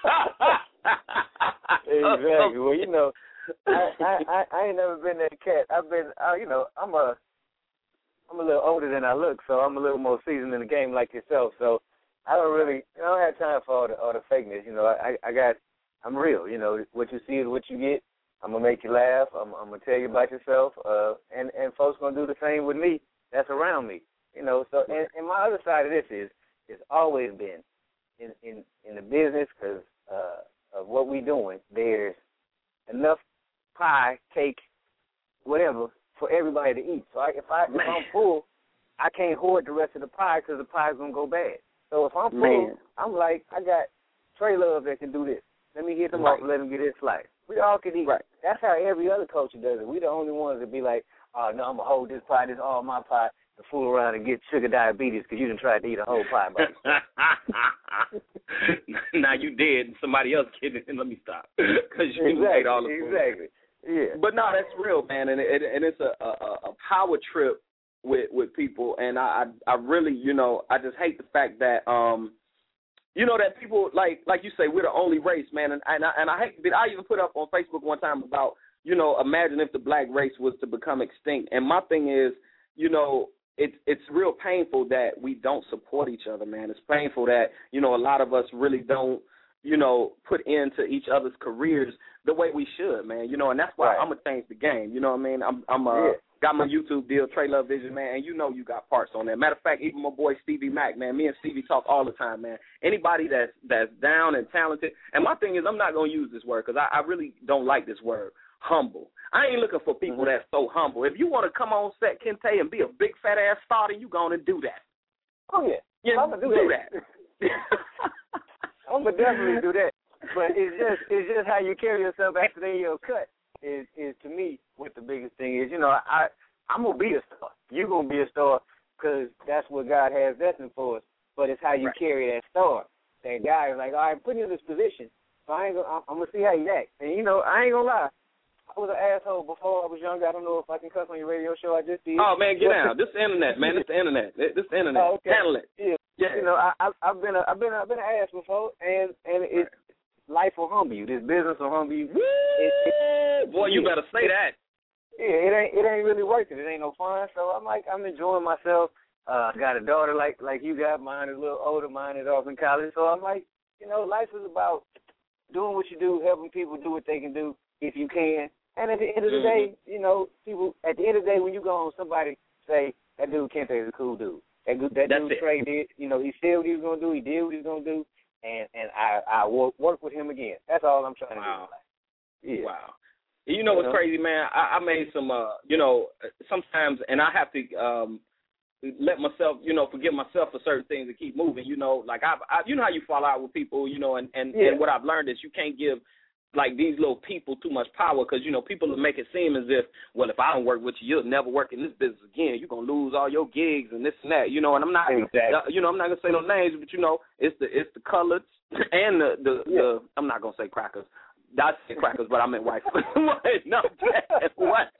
Exactly. Well, I ain't never been that cat. I've been, I'm a little older than I look, so I'm a little more seasoned in the game like yourself. So I don't have time for all the fakeness. I'm real. What you see is what you get. I'm gonna make you laugh. I'm gonna tell you about yourself. And folks gonna do the same with me. That's around me. So and my other side of this is it's always been in the business because of what we doing. There's enough pie, cake, whatever for everybody to eat. So if I'm full, I can't hoard the rest of the pie because the pie's gonna go bad. So if I'm full, I'm like, I got Trey Love that can do this. Let me hit them up and let them get his slice. We all can eat. Right. That's how every other culture does it. We the only ones that be like, oh, no, I'm going to hold this pie, this is all my pie, and fool around and get sugar diabetes because you done tried to eat a whole pie by yourself. Now you did, and somebody else kidding, and let me stop. Because you ate all the food. Exactly. Yeah. But, no, that's real, man, and it's a power trip with people, and I really, I just hate the fact that, that people, like you say, we're the only race, man, and I hate that. I even put up on Facebook one time about, imagine if the black race was to become extinct. And my thing is, it's real painful that we don't support each other, man. It's painful that, a lot of us really don't, put into each other's careers the way we should, man. And that's why I'm going to change the game. You know what I mean? I'm got my YouTube deal, Trey Love Vision, man, and you got parts on there. Matter of fact, even my boy Stevie Mack, man, me and Stevie talk all the time, man. Anybody that's down and talented, and my thing is I'm not going to use this word because I really don't like this word, humble. I ain't looking for people that's so humble. If you want to come on set, Kente, and be a big fat-ass star, then you going to do that. Oh, yeah. I'm going to do that. I'm going to definitely do that. But it's just how you carry yourself after they your cut is to me what the biggest thing is. I'm going to be a star. You're going to be a star because that's what God has destined for us. But it's how you carry that star. That guy is like, all right, put you in this position. So I'm going to see how you act. And, I ain't going to lie. I was an asshole before I was younger. I don't know if I can cuss on your radio show. I just did. Oh, man, get out. This is the internet, man. This is the internet. This is the internet. Oh, okay. Handle it. Yeah. I've been an ass before, and it's life will humble you. This business will humble you. Boy, you better say that. Yeah, it ain't really working. It ain't no fun. So I'm enjoying myself. I got a daughter like you got. Mine is a little older. Mine is off in college. So I'm like, life is about doing what you do, helping people do what they can do if you can. And at the end of the day, people. At the end of the day, when you go on, somebody say that dude Kente is a cool dude. That dude Trey did. He said what he was gonna do. He did what he was gonna do. And I work with him again. That's all I'm trying to do. Yeah. Wow. You know what's crazy, man? I made some, sometimes, and I have to let myself, forgive myself for certain things and keep moving. Like I you know how you fall out with people, and what I've learned is you can't give like these little people too much power because, people will make it seem as if, well, if I don't work with you, you'll never work in this business again. You're going to lose all your gigs and this and that, and I'm not, I'm not going to say no names, but, it's the colors and the I'm not going to say crackers. I said crackers, but I meant white. No, what?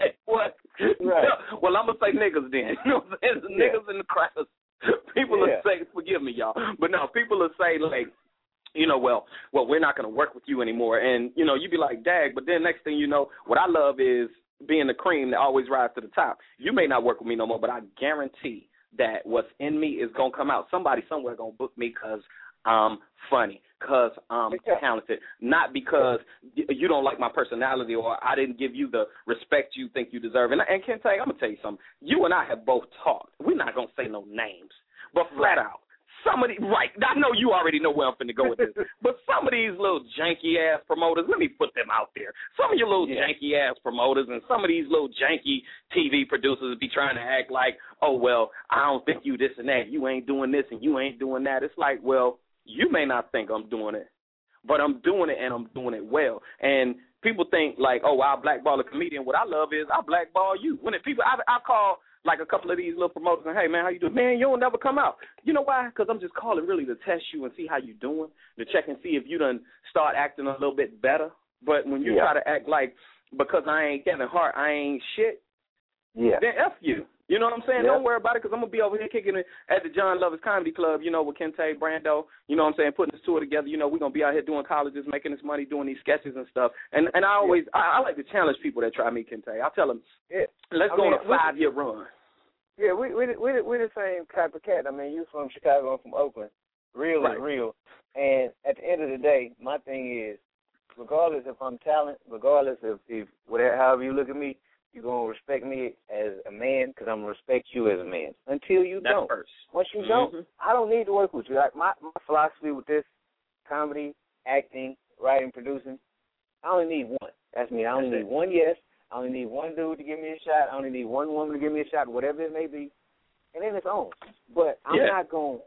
Right. Well, I'm going to say niggas then. It's the niggas and the crackers. People will say, forgive me, y'all. But no, people will say, like, well, we're not going to work with you anymore. And, you'd be like, dag, but then next thing you know, what I love is being the cream that always rises to the top. You may not work with me no more, but I guarantee that what's in me is going to come out. Somebody somewhere going to book me because I'm funny, because I'm talented, not because you don't like my personality or I didn't give you the respect you think you deserve. And Kente, I'm going to tell you something. You and I have both talked. We're not going to say no names, but flat out. Some of these, I know you already know where I'm finna go with this, but some of these little janky-ass promoters, let me put them out there. Some of your little janky-ass promoters and some of these little janky TV producers be trying to act like, oh, well, I don't think you this and that. You ain't doing this and you ain't doing that. It's like, well, you may not think I'm doing it, but I'm doing it and I'm doing it well. And people think like, oh, I'll blackball a comedian. What I love is I blackball you. When I call like a couple of these little promoters and, hey, man, how you doing? Man, you'll never come out. You know why? Because I'm just calling really to test you and see how you doing, to check and see if you done start acting a little bit better. But when you try to act like because I ain't Kevin Hart, I ain't shit, then F you. You know what I'm saying? Don't worry about it because I'm going to be over here kicking it at the John Lovers Comedy Club, with Kente, Brando, you know what I'm saying, putting this tour together. We're going to be out here doing colleges, making this money, doing these sketches and stuff. And I always, I like to challenge people that try me, Kente. I tell them, let's go on a 5-year run. Yeah, we're the same type of cat. I mean, you from Chicago, I'm from Oakland. Real is real. And at the end of the day, my thing is, regardless if I'm talent, regardless if whatever, however you look at me, you're going to respect me as a man because I'm going to respect you as a man. Until you don't. First. Once you don't, I don't need to work with you. Like my philosophy with this, comedy, acting, writing, producing, I only need one. That's me. I only need one yes. I only need one dude to give me a shot. I only need one woman to give me a shot, whatever it may be. And then it's on. But I'm not going,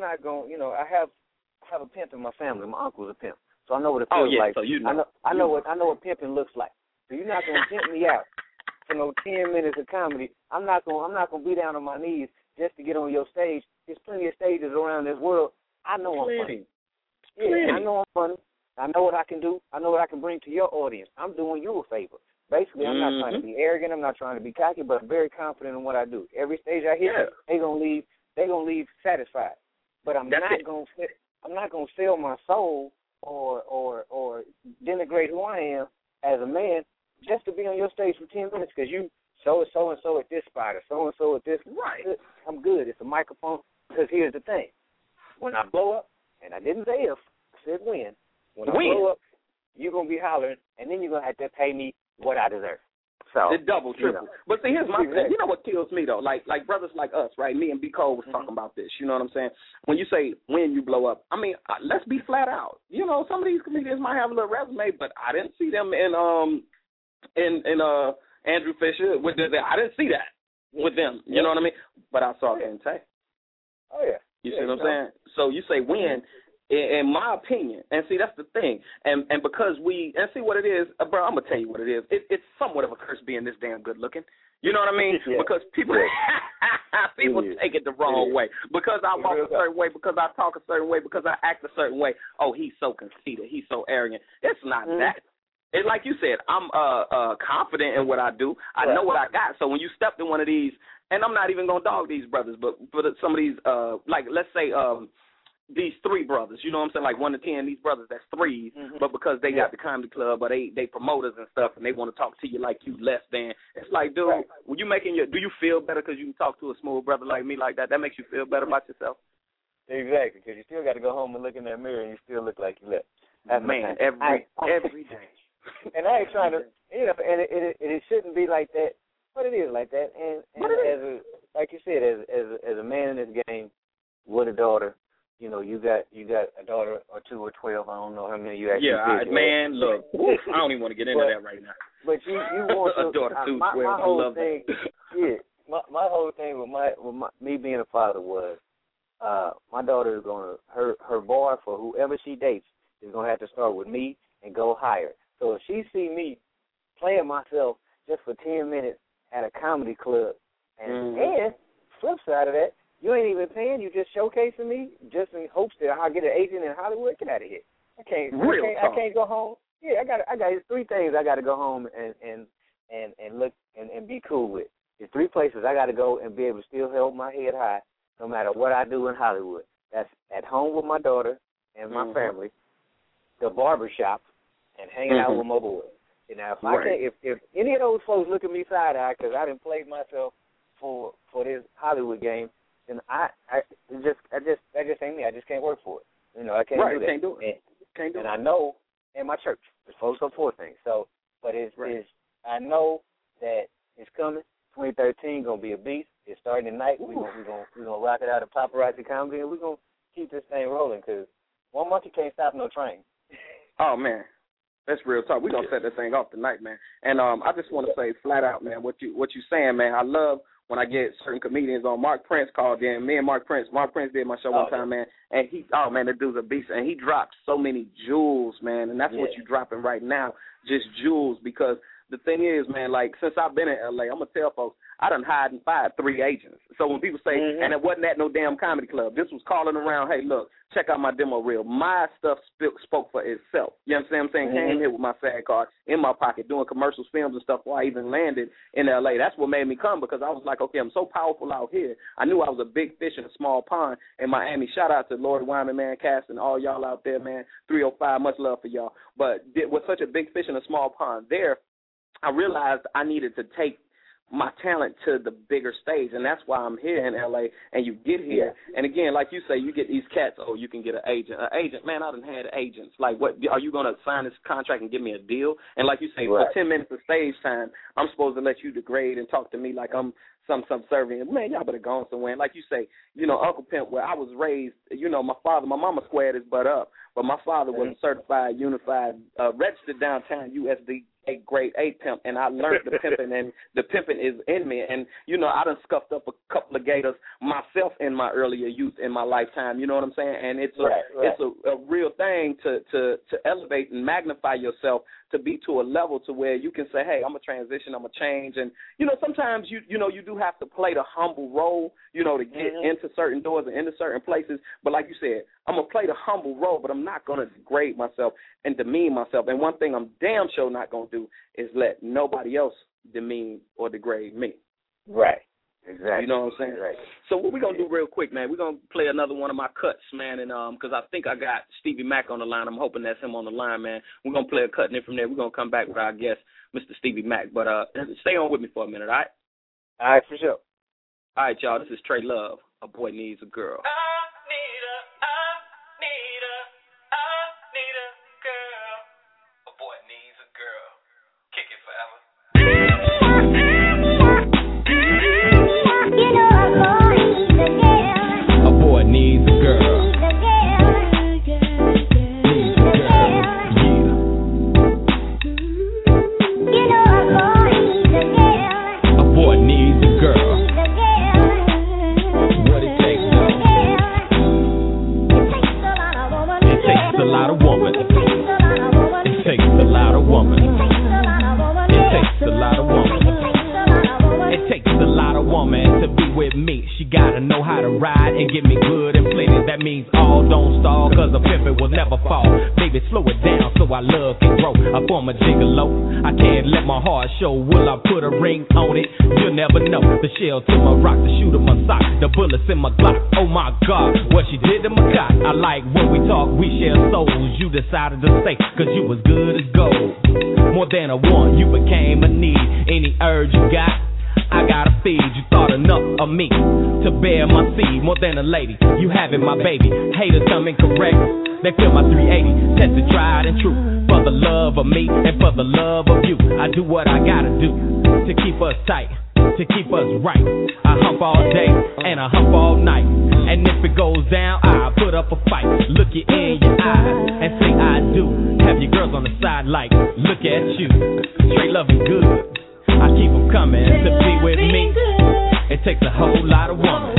I have a pimp in my family. My uncle's a pimp. So I know what it feels like. So you know. I know what pimping looks like. So you're not going to pimp me out for no 10 minutes of comedy. I'm not going to be down on my knees just to get on your stage. There's plenty of stages around this world. I know I'm funny. Yeah, I know I'm funny. I know what I can do. I know what I can bring to your audience. I'm doing you a favor. Basically, I'm not trying to be arrogant. I'm not trying to be cocky, but I'm very confident in what I do. Every stage I hit, they're gonna leave satisfied. But I'm not gonna sell my soul or denigrate who I am as a man just to be on your stage for 10 minutes because you so-and-so at this spot or so-and-so at this. Right. I'm good. It's a microphone. Because here's the thing. When I blow up, and I didn't say if, I said when. When I blow up, you're going to be hollering, and then you're going to have to pay me what I deserve. So it's double, triple. But see, here's my thing. You know what kills me, though? Like brothers like us, right? Me and B. Cole was talking about this. You know what I'm saying? When you say when you blow up, I mean, let's be flat out. You know, some of these comedians might have a little resume, but I didn't see them in Andrew Fisher. I didn't see that with them. You know what I mean? But I saw Kente. Oh, yeah. You see what I'm saying? So you say when. In my opinion, and see, that's the thing, and because see what it is, bro, I'm going to tell you what it is. It's somewhat of a curse being this damn good looking. You know what I mean? Yeah. Because people take it the wrong way. Because I walk a certain way, because I talk a certain way, because I act a certain way. Oh, he's so conceited. He's so arrogant. It's not that. It's like you said, I'm confident in what I do. I know what I got. So when you step in one of these, and I'm not even going to dog these brothers, but for some of these, like let's say these three brothers, you know what I'm saying, like 1 to 10, these brothers, that's threes, but because they got the comedy club or they promoters and stuff and they want to talk to you like you less than, it's like, dude, when you do you feel better because you can talk to a smooth brother like me like that? That makes you feel better about yourself? Exactly, because you still got to go home and look in that mirror and you still look like you left. Man, every day. And I ain't trying to, and it shouldn't be like that, but it is like that. And like you said, as a man in this game with a daughter, you got a daughter or 2 or 12. I don't know how many you actually did. Man, look, I don't even want to get into that right now. But you want to. A daughter 2, 12. My whole I love thing, that. my whole thing with me being a father was, my daughter is her bar for whoever she dates is gonna have to start with me and go higher. So if she see me playing myself just for 10 minutes at a comedy club, and flip side of that, you ain't even paying. You just showcasing me just in hopes that I'll get an agent in Hollywood. Get out of here. I can't go home. Yeah, I got 3 things I got to go home and look and be cool with. There's 3 places I got to go and be able to still hold my head high no matter what I do in Hollywood. That's at home with my daughter and my family, the barbershop, and hanging out with my boys. And now, if any of those folks look at me side eye because I didn't play myself for this Hollywood game, then that just ain't me. I just can't work for it. I can't do that. Can't do it. And I know in my church, the folks are 4 things. So, but I know that it's coming. 2013 gonna be a beast. It's starting tonight. We're gonna rock it out of Paparazzi Comedy, and we're gonna keep this thing rolling because 1 monkey can't stop no train. Oh man, that's real talk. We're gonna set this thing off tonight, man. And I just want to say flat out, man, what you saying, man. I love when I get certain comedians on. Mark Prince called in. Me and Mark Prince did my show one time, man. And that dude's a beast. And he dropped so many jewels, man. And that's what you're dropping right now, just jewels. Because the thing is, man, like, since I've been in L.A., I'm going to tell folks, I done hired and fired 3 agents. So when people say, and it wasn't at no damn comedy club, this was calling around, hey, look, check out my demo reel. My stuff spoke for itself. You understand what I'm saying? Came here with my SAG card in my pocket, doing commercials, films, and stuff before I even landed in L.A. That's what made me come, because I was like, okay, I'm so powerful out here. I knew I was a big fish in a small pond in Miami. Shout out to Lord Wyman, man, Cass, and all y'all out there, man. 305, much love for y'all. But with such a big fish in a small pond there, I realized I needed to take my talent to the bigger stage, and that's why I'm here in L.A., and you get here. And, again, like you say, you get these cats, you can get an agent. An agent, man, I done had agents. Like, what, are you going to sign this contract and give me a deal? And like you say, for 10 minutes of stage time, I'm supposed to let you degrade and talk to me like I'm some serving. Man, y'all better go on somewhere. And like you say, Uncle Pimp, where I was raised, my mama squared his butt up, but my father was a certified, unified, registered downtown USD grade A pimp, and I learned the pimping, and the pimping is in me. And, I done scuffed up a couple of gators myself in my earlier youth in my lifetime, you know what I'm saying? And it's a real thing to elevate and magnify yourself to be to a level to where you can say, hey, I'm a transition, I'm a change. And, sometimes you do have to play the humble role, to get into certain doors and into certain places. But like you said, I'm going to play the humble role, but I'm not going to degrade myself and demean myself. And one thing I'm damn sure not going to do is let nobody else demean or degrade me. Right. Exactly. You know what I'm saying? Right. So what we're going to do real quick, man, we're going to play another one of my cuts, man, and because I think I got Stevie Mack on the line. I'm hoping that's him on the line, man. We're going to play a cut, and then from there we're going to come back with our guest, Mr. Stevie Mack. But stay on with me for a minute, all right? All right, for sure. All right, y'all, this is Trey Love. A Boy Needs a Girl. Decided to stay, cause you was good as gold. More than a want, you became a need. Any urge you got, I gotta feed. You thought enough of me to bear my seed. More than a lady, you having my baby. Haters come incorrect, they feel my 380. Tested, tried and true. For the love of me and for the love of you, I do what I gotta do to keep us tight, to keep us right. I hump all day and I hump all night. And if it goes down, I'll put up a fight. Look you in your eyes and say I do. Have your girls on the side like, look at you. Straight loving good. I keep them coming to be with me. It takes a whole lot of woman.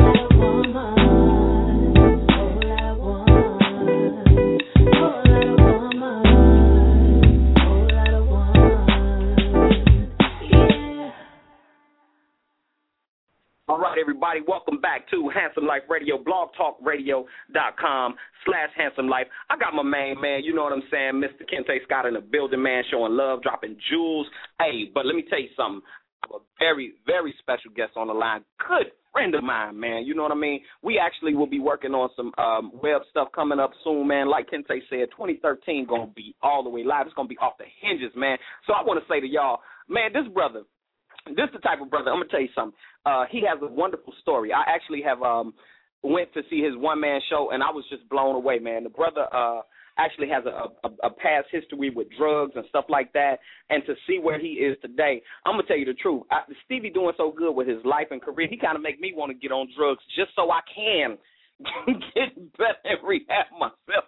All right, everybody, welcome back to Handsome Life Radio, blogtalkradio.com/Handsome Life. I got my main man, you know what I'm saying, Mr. Kente Scott in the building, man, showing love, dropping jewels. Hey, but let me tell you something. I have a very, very special guest on the line, good friend of mine, man, you know what I mean? We actually will be working on some web stuff coming up soon, man. Like Kente said, 2013 going to be all the way live. It's going to be off the hinges, man. So I want to say to y'all, man, this brother, this is the type of brother, I'm going to tell you something. He has a wonderful story. I actually have went to see his one-man show, and I was just blown away, man. The brother actually has a past history with drugs and stuff like that, and to see where he is today, I'm going to tell you the truth. Stevie doing so good with his life and career, he kind of make me want to get on drugs just so I can get better and rehab myself.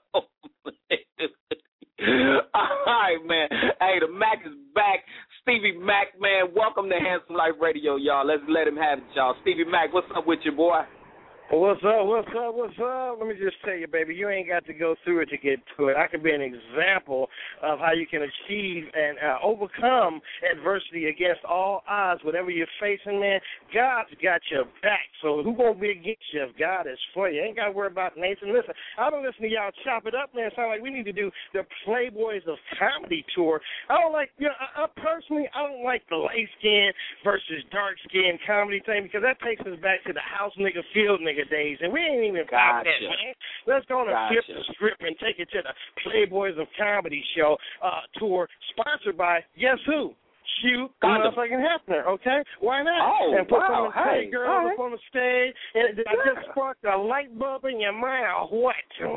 All right, man. Hey, the Mac is back. Stevie Mack, man, welcome to Handsome Life Radio, y'all. Let's let him have it, y'all. Stevie Mack, what's up with you, boy? What's up? Let me just tell you, baby, you ain't got to go through it to get to it. I can be an example of how you can achieve and overcome adversity against all odds. Whatever you're facing, man, God's got your back. So who gonna be against you if God is for you? Ain't got to worry about Nathan. Listen, I've been listening to y'all chop it up, man. It sounds like we need to do the Playboys of Comedy tour. I don't like, I personally don't like the light skin versus dark skin comedy thing because that takes us back to the house nigga, field nigga days, and we ain't even about that, man. Let's go on and flip the script and take it to the Playboys of Comedy show tour, sponsored by guess who? Shoot, motherfucking Hefner, okay? Why not? Oh, and put wow, some pretty girls up on the stage, and I just sparked a light bulb in your mind, or what?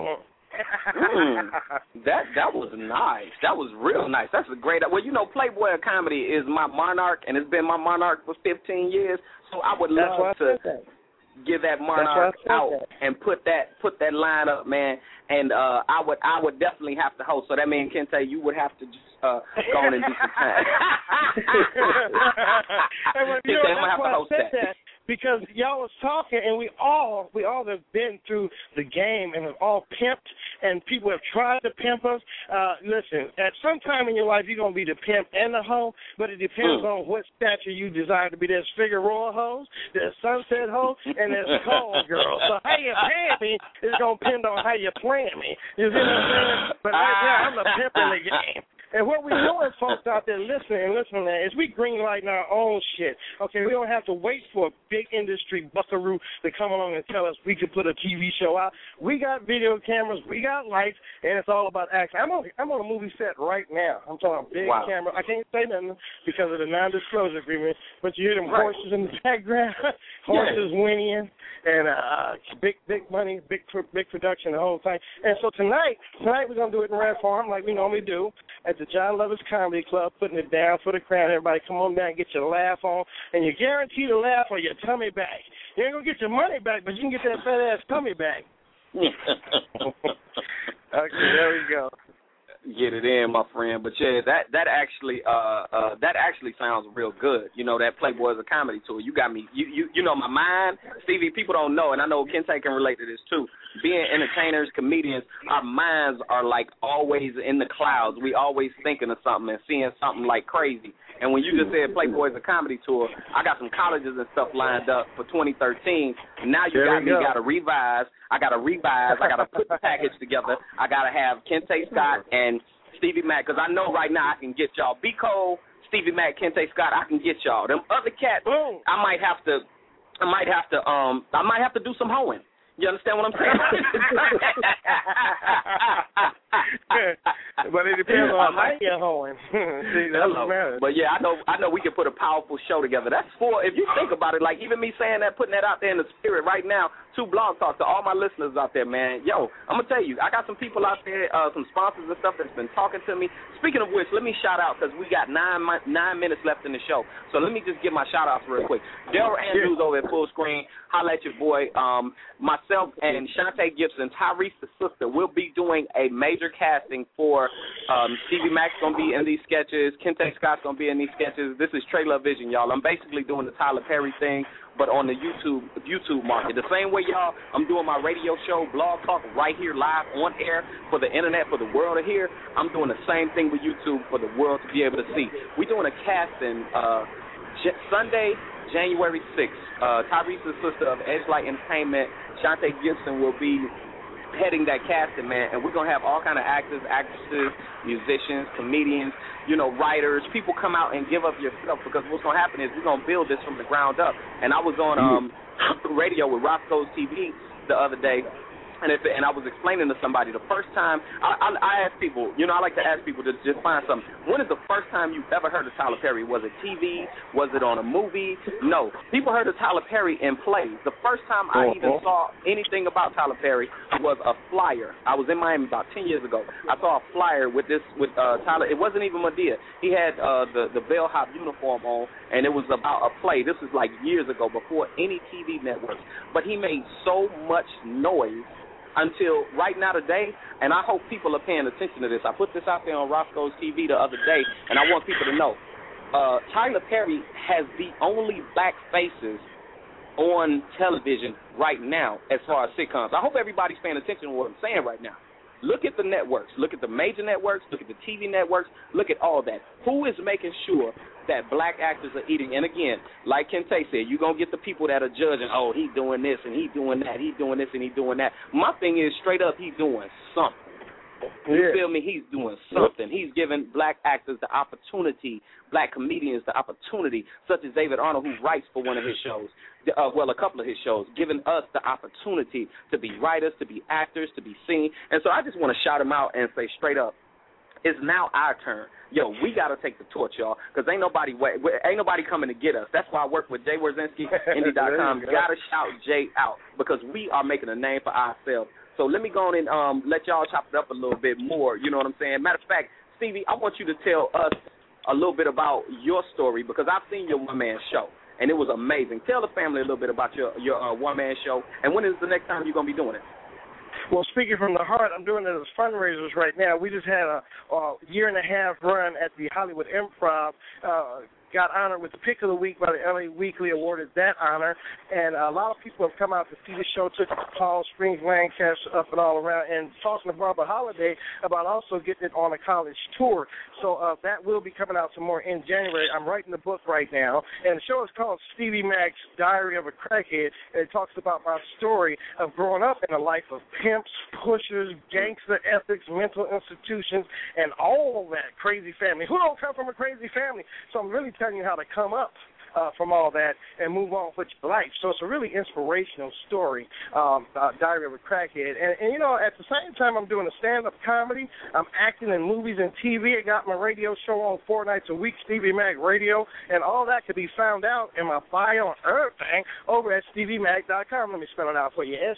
That was nice. That was real nice. That's a great. Well, you know, Playboy of Comedy is my monarch, and it's been my monarch for 15 years. So I would love to give that monarch out and put that line up, man. And I would definitely have to host. So that means Kente, you would have to just go on and do some time. Kente, I'm gonna have to host that. Because y'all was talking, and we all have been through the game and have all pimped, and people have tried to pimp us. Listen, at some time in your life, you're going to be the pimp and the hoe, but it depends on what stature you desire to be. There's Figueroa hoes, there's Sunset hoes, and there's call girls. So how you paying me is going to depend on how you're playing me. You see what I'm saying? But right now, I'm the pimp in the game. And what we're doing, folks out there listening, is we greenlighting our own shit. Okay, we don't have to wait for a big industry buckaroo to come along and tell us we could put a TV show out. We got video cameras, we got lights, and it's all about action. I'm on a movie set right now. I'm talking big camera. I can't say nothing because of the non-disclosure agreement, but you hear them horses in the background, horses whinnying, and big money, big production, the whole thing. And so tonight we're going to do it in Red Farm like we normally do at the John Lovitz Comedy Club, putting it down for the crowd. Everybody come on down and get your laugh on, and you're guaranteed to laugh or your tummy back. You ain't going to get your money back, but you can get that fat-ass tummy back. Okay, there we go. Get it in, my friend. But yeah, that actually sounds real good. You know, that Playboys of Comedy tour. You got me. You know my mind, Stevie. People don't know, and I know Kente can relate to this too. Being entertainers, comedians, our minds are like always in the clouds. We always thinking of something and seeing something like crazy. And when you just said Playboys of Comedy tour, I got some colleges and stuff lined up for 2013. Now you got me got to revise. I got to put the package together. I got to have Kente Scott and Stevie Mack, because I know right now I can get y'all. B. Cole, Stevie Mack, Kente Scott, I can get y'all. Them other cats, I might have to do some hoeing. You understand what I'm saying? But it depends on how you're hoeing. See, that's what matters. But yeah, I know we can put a powerful show together. That's for, if you think about it, like even me saying that, putting that out there in the spirit right now, to Blog Talk, to all my listeners out there, man. Yo, I'm going to tell you, I got some people out there, some sponsors and stuff that's been talking to me. Speaking of which, let me shout out, because we got 9 minutes left in the show. So let me just give my shout outs real quick. Daryl Andrews over at Full Screen, holla at your boy. Myself and Shantae Gibson, Tyrese's sister, will be doing a major casting for Stevie Mack's going to be in these sketches. Kente Scott's going to be in these sketches. This is Trailer Vision, y'all. I'm basically doing the Tyler Perry thing, but on the YouTube market. The same way, y'all, I'm doing my radio show, Blog Talk, right here live on air for the internet, for the world to hear. I'm doing the same thing with YouTube for the world to be able to see. We're doing a casting Sunday, January 6th. Tyrese's sister of Edgelight Entertainment, Shantae Gibson, will be heading that casting, man, and we're going to have all kind of actors, actresses, musicians, comedians, writers, people come out and give up your stuff, because what's going to happen is we're going to build this from the ground up. And I was on radio with Roscoe's TV the other day, and I was explaining to somebody the first time, I ask people, I like to ask people to just find something. When is the first time you ever heard of Tyler Perry? Was it TV? Was it on a movie? No. People heard of Tyler Perry in plays. The first time I even saw anything about Tyler Perry was a flyer. I was in Miami about 10 years ago. I saw a flyer with Tyler. It wasn't even Madea. He had the bellhop uniform on, and it was about a play. This was like years ago, before any TV networks. But he made so much noise until right now today, and I hope people are paying attention to this. I put this out there on Roscoe's TV the other day, and I want people to know, Tyler Perry has the only black faces on television right now as far as sitcoms. I hope everybody's paying attention to what I'm saying right now. Look at the networks. Look at the major networks. Look at the TV networks. Look at all that. Who is making sure that black actors are eating? And again, like Kente said, you're going to get the people that are judging, oh, he's doing this and he's doing that, he's doing this and he's doing that. My thing is, straight up, he's doing something. You feel me? He's doing something. He's giving black actors the opportunity, black comedians the opportunity, such as David Arnold, who writes for one of his shows, a couple of his shows, giving us the opportunity to be writers, to be actors, to be seen. And so I just want to shout him out and say straight up, it's now our turn. Yo, we got to take the torch, y'all, because ain't nobody coming to get us. That's why I work with Jay Wierzynski, Indie.com. Got to shout Jay out, because we are making a name for ourselves. So let me go on and let y'all chop it up a little bit more. You know what I'm saying? Matter of fact, Stevie, I want you to tell us a little bit about your story, because I've seen your one-man show, and it was amazing. Tell the family a little bit about your one-man show, and when is the next time you're going to be doing it? Well, speaking from the heart, I'm doing it as fundraisers right now. We just had a year-and-a-half run at the Hollywood Improv, got honored with the Pick of the Week by the LA Weekly, awarded that honor. And a lot of people have come out to see the show, took it to Palm Springs, Lancaster, up and all around, and talking to Barbara Holiday about also getting it on a college tour. So that will be coming out some more in January. I'm writing the book right now, and the show is called Stevie Mack's Diary of a Crackhead, and it talks about my story of growing up in a life of pimps, pushers, gangster ethics, mental institutions, and all that crazy family. Who don't come from a crazy family? So I'm really telling you how to come up from all that and move on with your life. So it's a really inspirational story, Diary of a Crackhead. And, you know, at the same time I'm doing a stand-up comedy. I'm acting in movies and TV. I got my radio show on 4 nights a week, Stevie Mack Radio, and all that could be found out in my bio and everything over at StevieMack.com. Let me spell it out for you,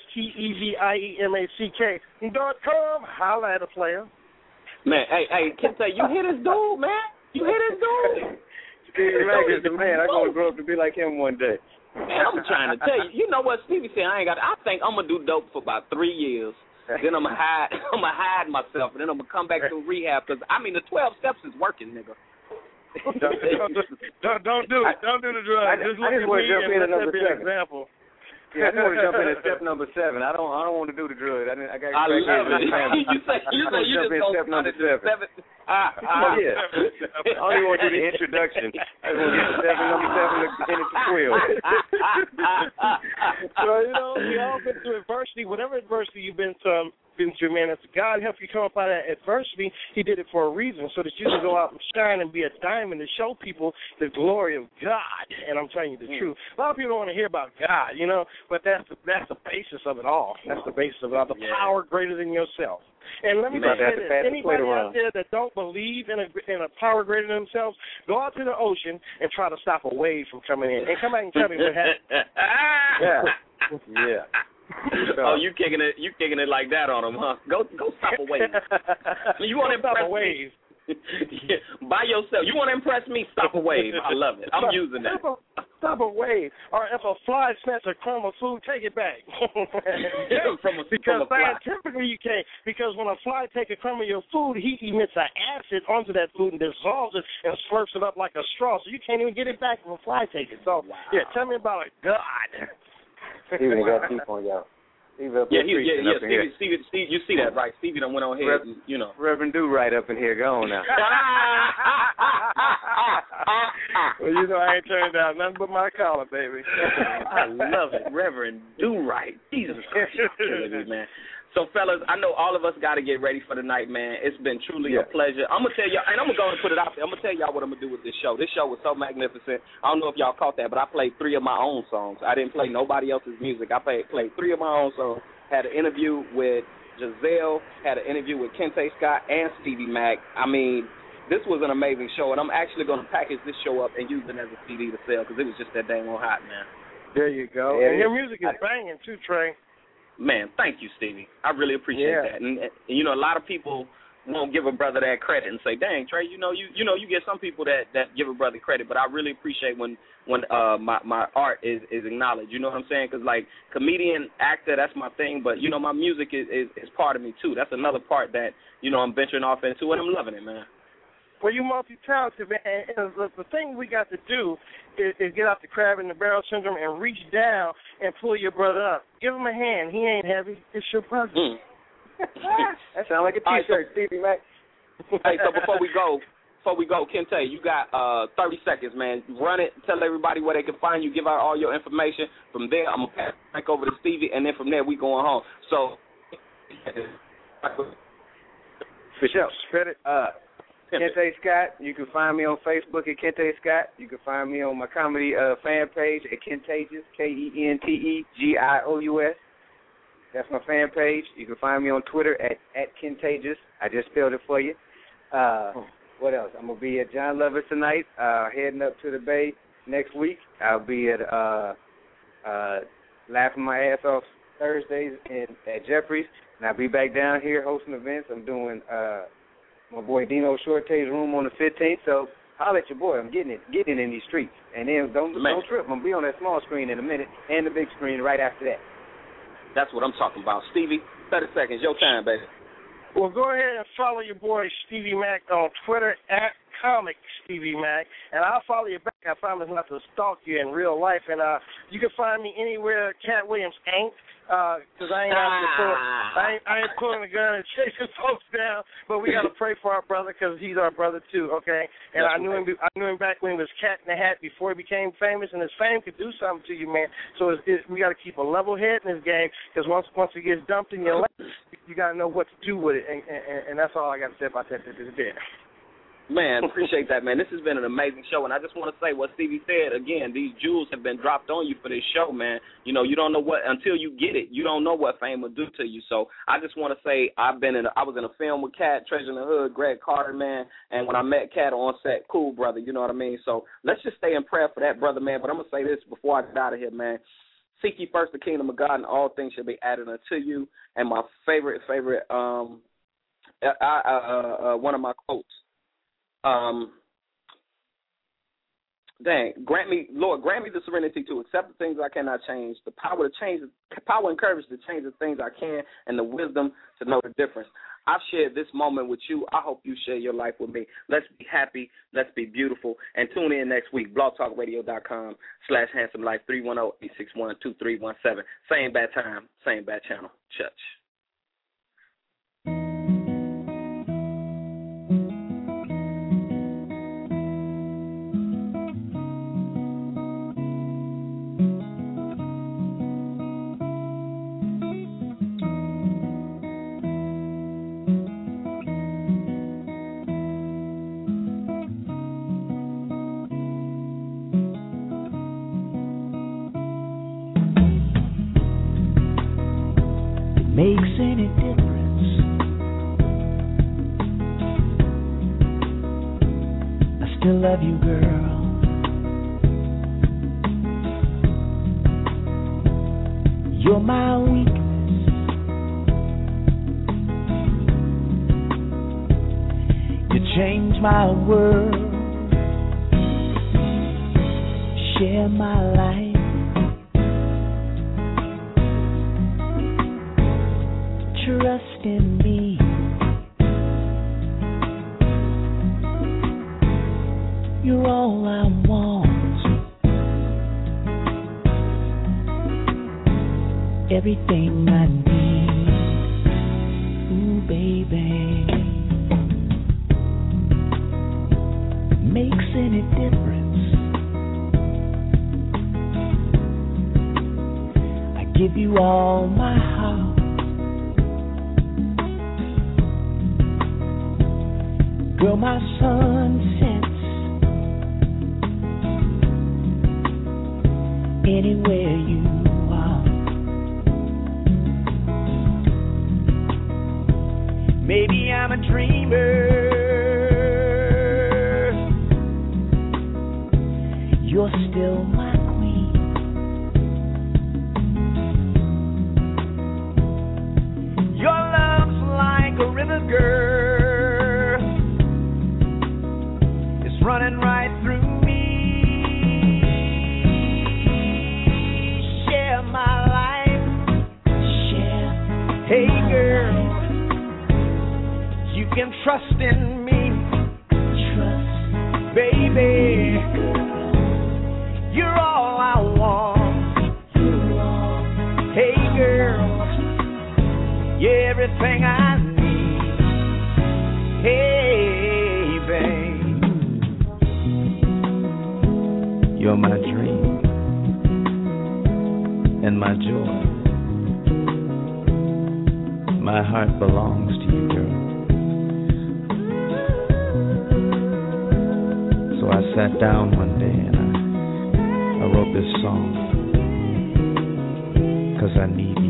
STEVIEMACK.com. Holla at a player. Man, hey, Kente, you hear this dude, man? You hear this dude? Stevie Mack is the man. I'm going to grow up to be like him one day. Man, I'm trying to tell you. You know what Stevie said? I think I'm going to do dope for about 3 years. Then I'm going to hide myself, and then I'm going to come back to rehab because, I mean, the 12 steps is working, nigga. Don't do it. Don't do the drugs. Just look at me and let that be an example. Yeah, I just want to jump in at step number 7. I don't want to do the drugs. I got. I love it. You say you just go step number 7. Yeah. I only want to do the introduction. I just want to get to step number 7 and finish the 12. So you know, we all been through adversity. Whatever adversity you've been through, man, if God helped you come up out of that adversity, He did it for a reason, so that you can go out and shine and be a diamond to show people the glory of God. And I'm telling you the truth. A lot of people don't want to hear about God, you know, but that's the basis of it all. That's the basis of it all. The power greater than yourself. And let me just say this: anybody out there that don't believe in a power greater than themselves, go out to the ocean and try to stop a wave from coming in, and come back and tell me what happened. Yeah. Oh, you kicking it like that on them, huh? Go stop a wave. You want to impress a wave? Yeah, by yourself. You want to impress me? Stop a wave. I love it. I'm using that. Stop a wave. Or if a fly snatches a crumb of food, take it back. Because scientifically you can't. Because when a fly takes a crumb of your food, he emits an acid onto that food and dissolves it and slurps it up like a straw. So you can't even get it back if a fly takes it. So, yeah, tell me about a God. Steven got deep on y'all. Stevie, you see that, right? Stevie done went on here, you know. Reverend Do right up in here. Go on now. Well, you know I ain't turned down nothing but my collar, baby. I love it. Reverend Do right. Jesus Christ. Man. So, fellas, I know all of us got to get ready for the night, man. It's been truly a pleasure. I'm going to tell y'all, and I'm going to go and put it out there. I'm going to tell y'all what I'm going to do with this show. This show was so magnificent. I don't know if y'all caught that, but I played 3 of my own songs. I didn't play nobody else's music. I played 3 of my own songs. Had an interview with Giselle, had an interview with Kente Scott and Stevie Mack. I mean, this was an amazing show, and I'm actually going to package this show up and use it as a CD to sell because it was just that dang on hot, man. There you go. And your music is banging, too, Trey. Man, thank you, Stevie. I really appreciate that. And you know, a lot of people won't give a brother that credit and say, "Dang, Trey, you get some people that give a brother credit." But I really appreciate when my art is acknowledged. You know what I'm saying? Because like comedian, actor, that's my thing. But you know, my music is part of me too. That's another part that I'm venturing off into, and I'm loving it, man. Well, you multi-talented, man. And the thing we got to do is get out the crab in the barrel syndrome and reach down and pull your brother up. Give him a hand. He ain't heavy. It's your brother. That sounds like a T-shirt, Stevie Mack. Hey, so before we go, Kente, you got 30 seconds, man. Run it. Tell everybody where they can find you. Give out all your information. From there, I'm going to pass it back over to Stevie, and then from there, we going home. So, for sure. Kente Scott. You can find me on Facebook at Kente Scott. You can find me on my comedy fan page at Kentagious, KENTEGIOUS. That's my fan page. You can find me on Twitter at Kentagious. I just spelled it for you. What else? I'm going to be at John Lovitz tonight, heading up to the Bay next week. I'll be at Laughing My Ass Off Thursdays at Jeffries. And I'll be back down here hosting events. I'm doing my boy Dino Shorte's room on the 15th. So holler at your boy. I'm getting in these streets. And then don't trip. I'm going to be on that small screen in a minute and the big screen right after that. That's what I'm talking about. Stevie, 30 seconds. Your time, baby. Well, go ahead and follow your boy Stevie Mack on Twitter at comic, Stevie Mac, and I'll follow you back. I promise not to stalk you in real life. And you can find me anywhere Cat Williams ain't, because I ain't pulling a gun and chasing folks down. But we got to pray for our brother because he's our brother too, okay? And I knew him back when he was Cat in the Hat before he became famous, and his fame could do something to you, man. So we got to keep a level head in this game because once it gets dumped in your lap, you got to know what to do with it, and that's all I got to say about that today. Man, appreciate that, man. This has been an amazing show, and I just want to say what Stevie said. Again, these jewels have been dropped on you for this show, man. You know, you don't know what, until you get it, you don't know what fame will do to you. So I just want to say I was in a film with Cat, Treasure in the Hood, Greg Carter, man, and when I met Cat on set, cool brother, you know what I mean? So let's just stay in prayer for that brother, man. But I'm going to say this before I get out of here, man. Seek ye first the kingdom of God, and all things shall be added unto you. And my favorite, one of my quotes, Lord, grant me the serenity to accept the things I cannot change, the power and courage to change the things I can, and the wisdom to know the difference. I've shared this moment with you. I hope you share your life with me. Let's be happy. Let's be beautiful. And tune in next week, blogtalkradio.com/handsomelife, 310-861-2317. Same bad time, same bad channel. Church. Makes any difference? I still love you, girl. You're my weakness. You change my world. Share my life. Trust in me. You're all I want. Everything I need. Ooh, baby. Makes any difference? I give you all my heart. Girl, my sun sets anywhere you are. Maybe I'm a dreamer. You're still my queen. Your love's like a river, girl. Running right through me. Share my life. Share. Hey girl, you can trust in me. Trust, baby. You're all I want. Hey girl, yeah, everything I need. Hey baby. You're my dream and my joy. My heart belongs to you, girl. So I sat down one day and I wrote this song, 'cause I need you.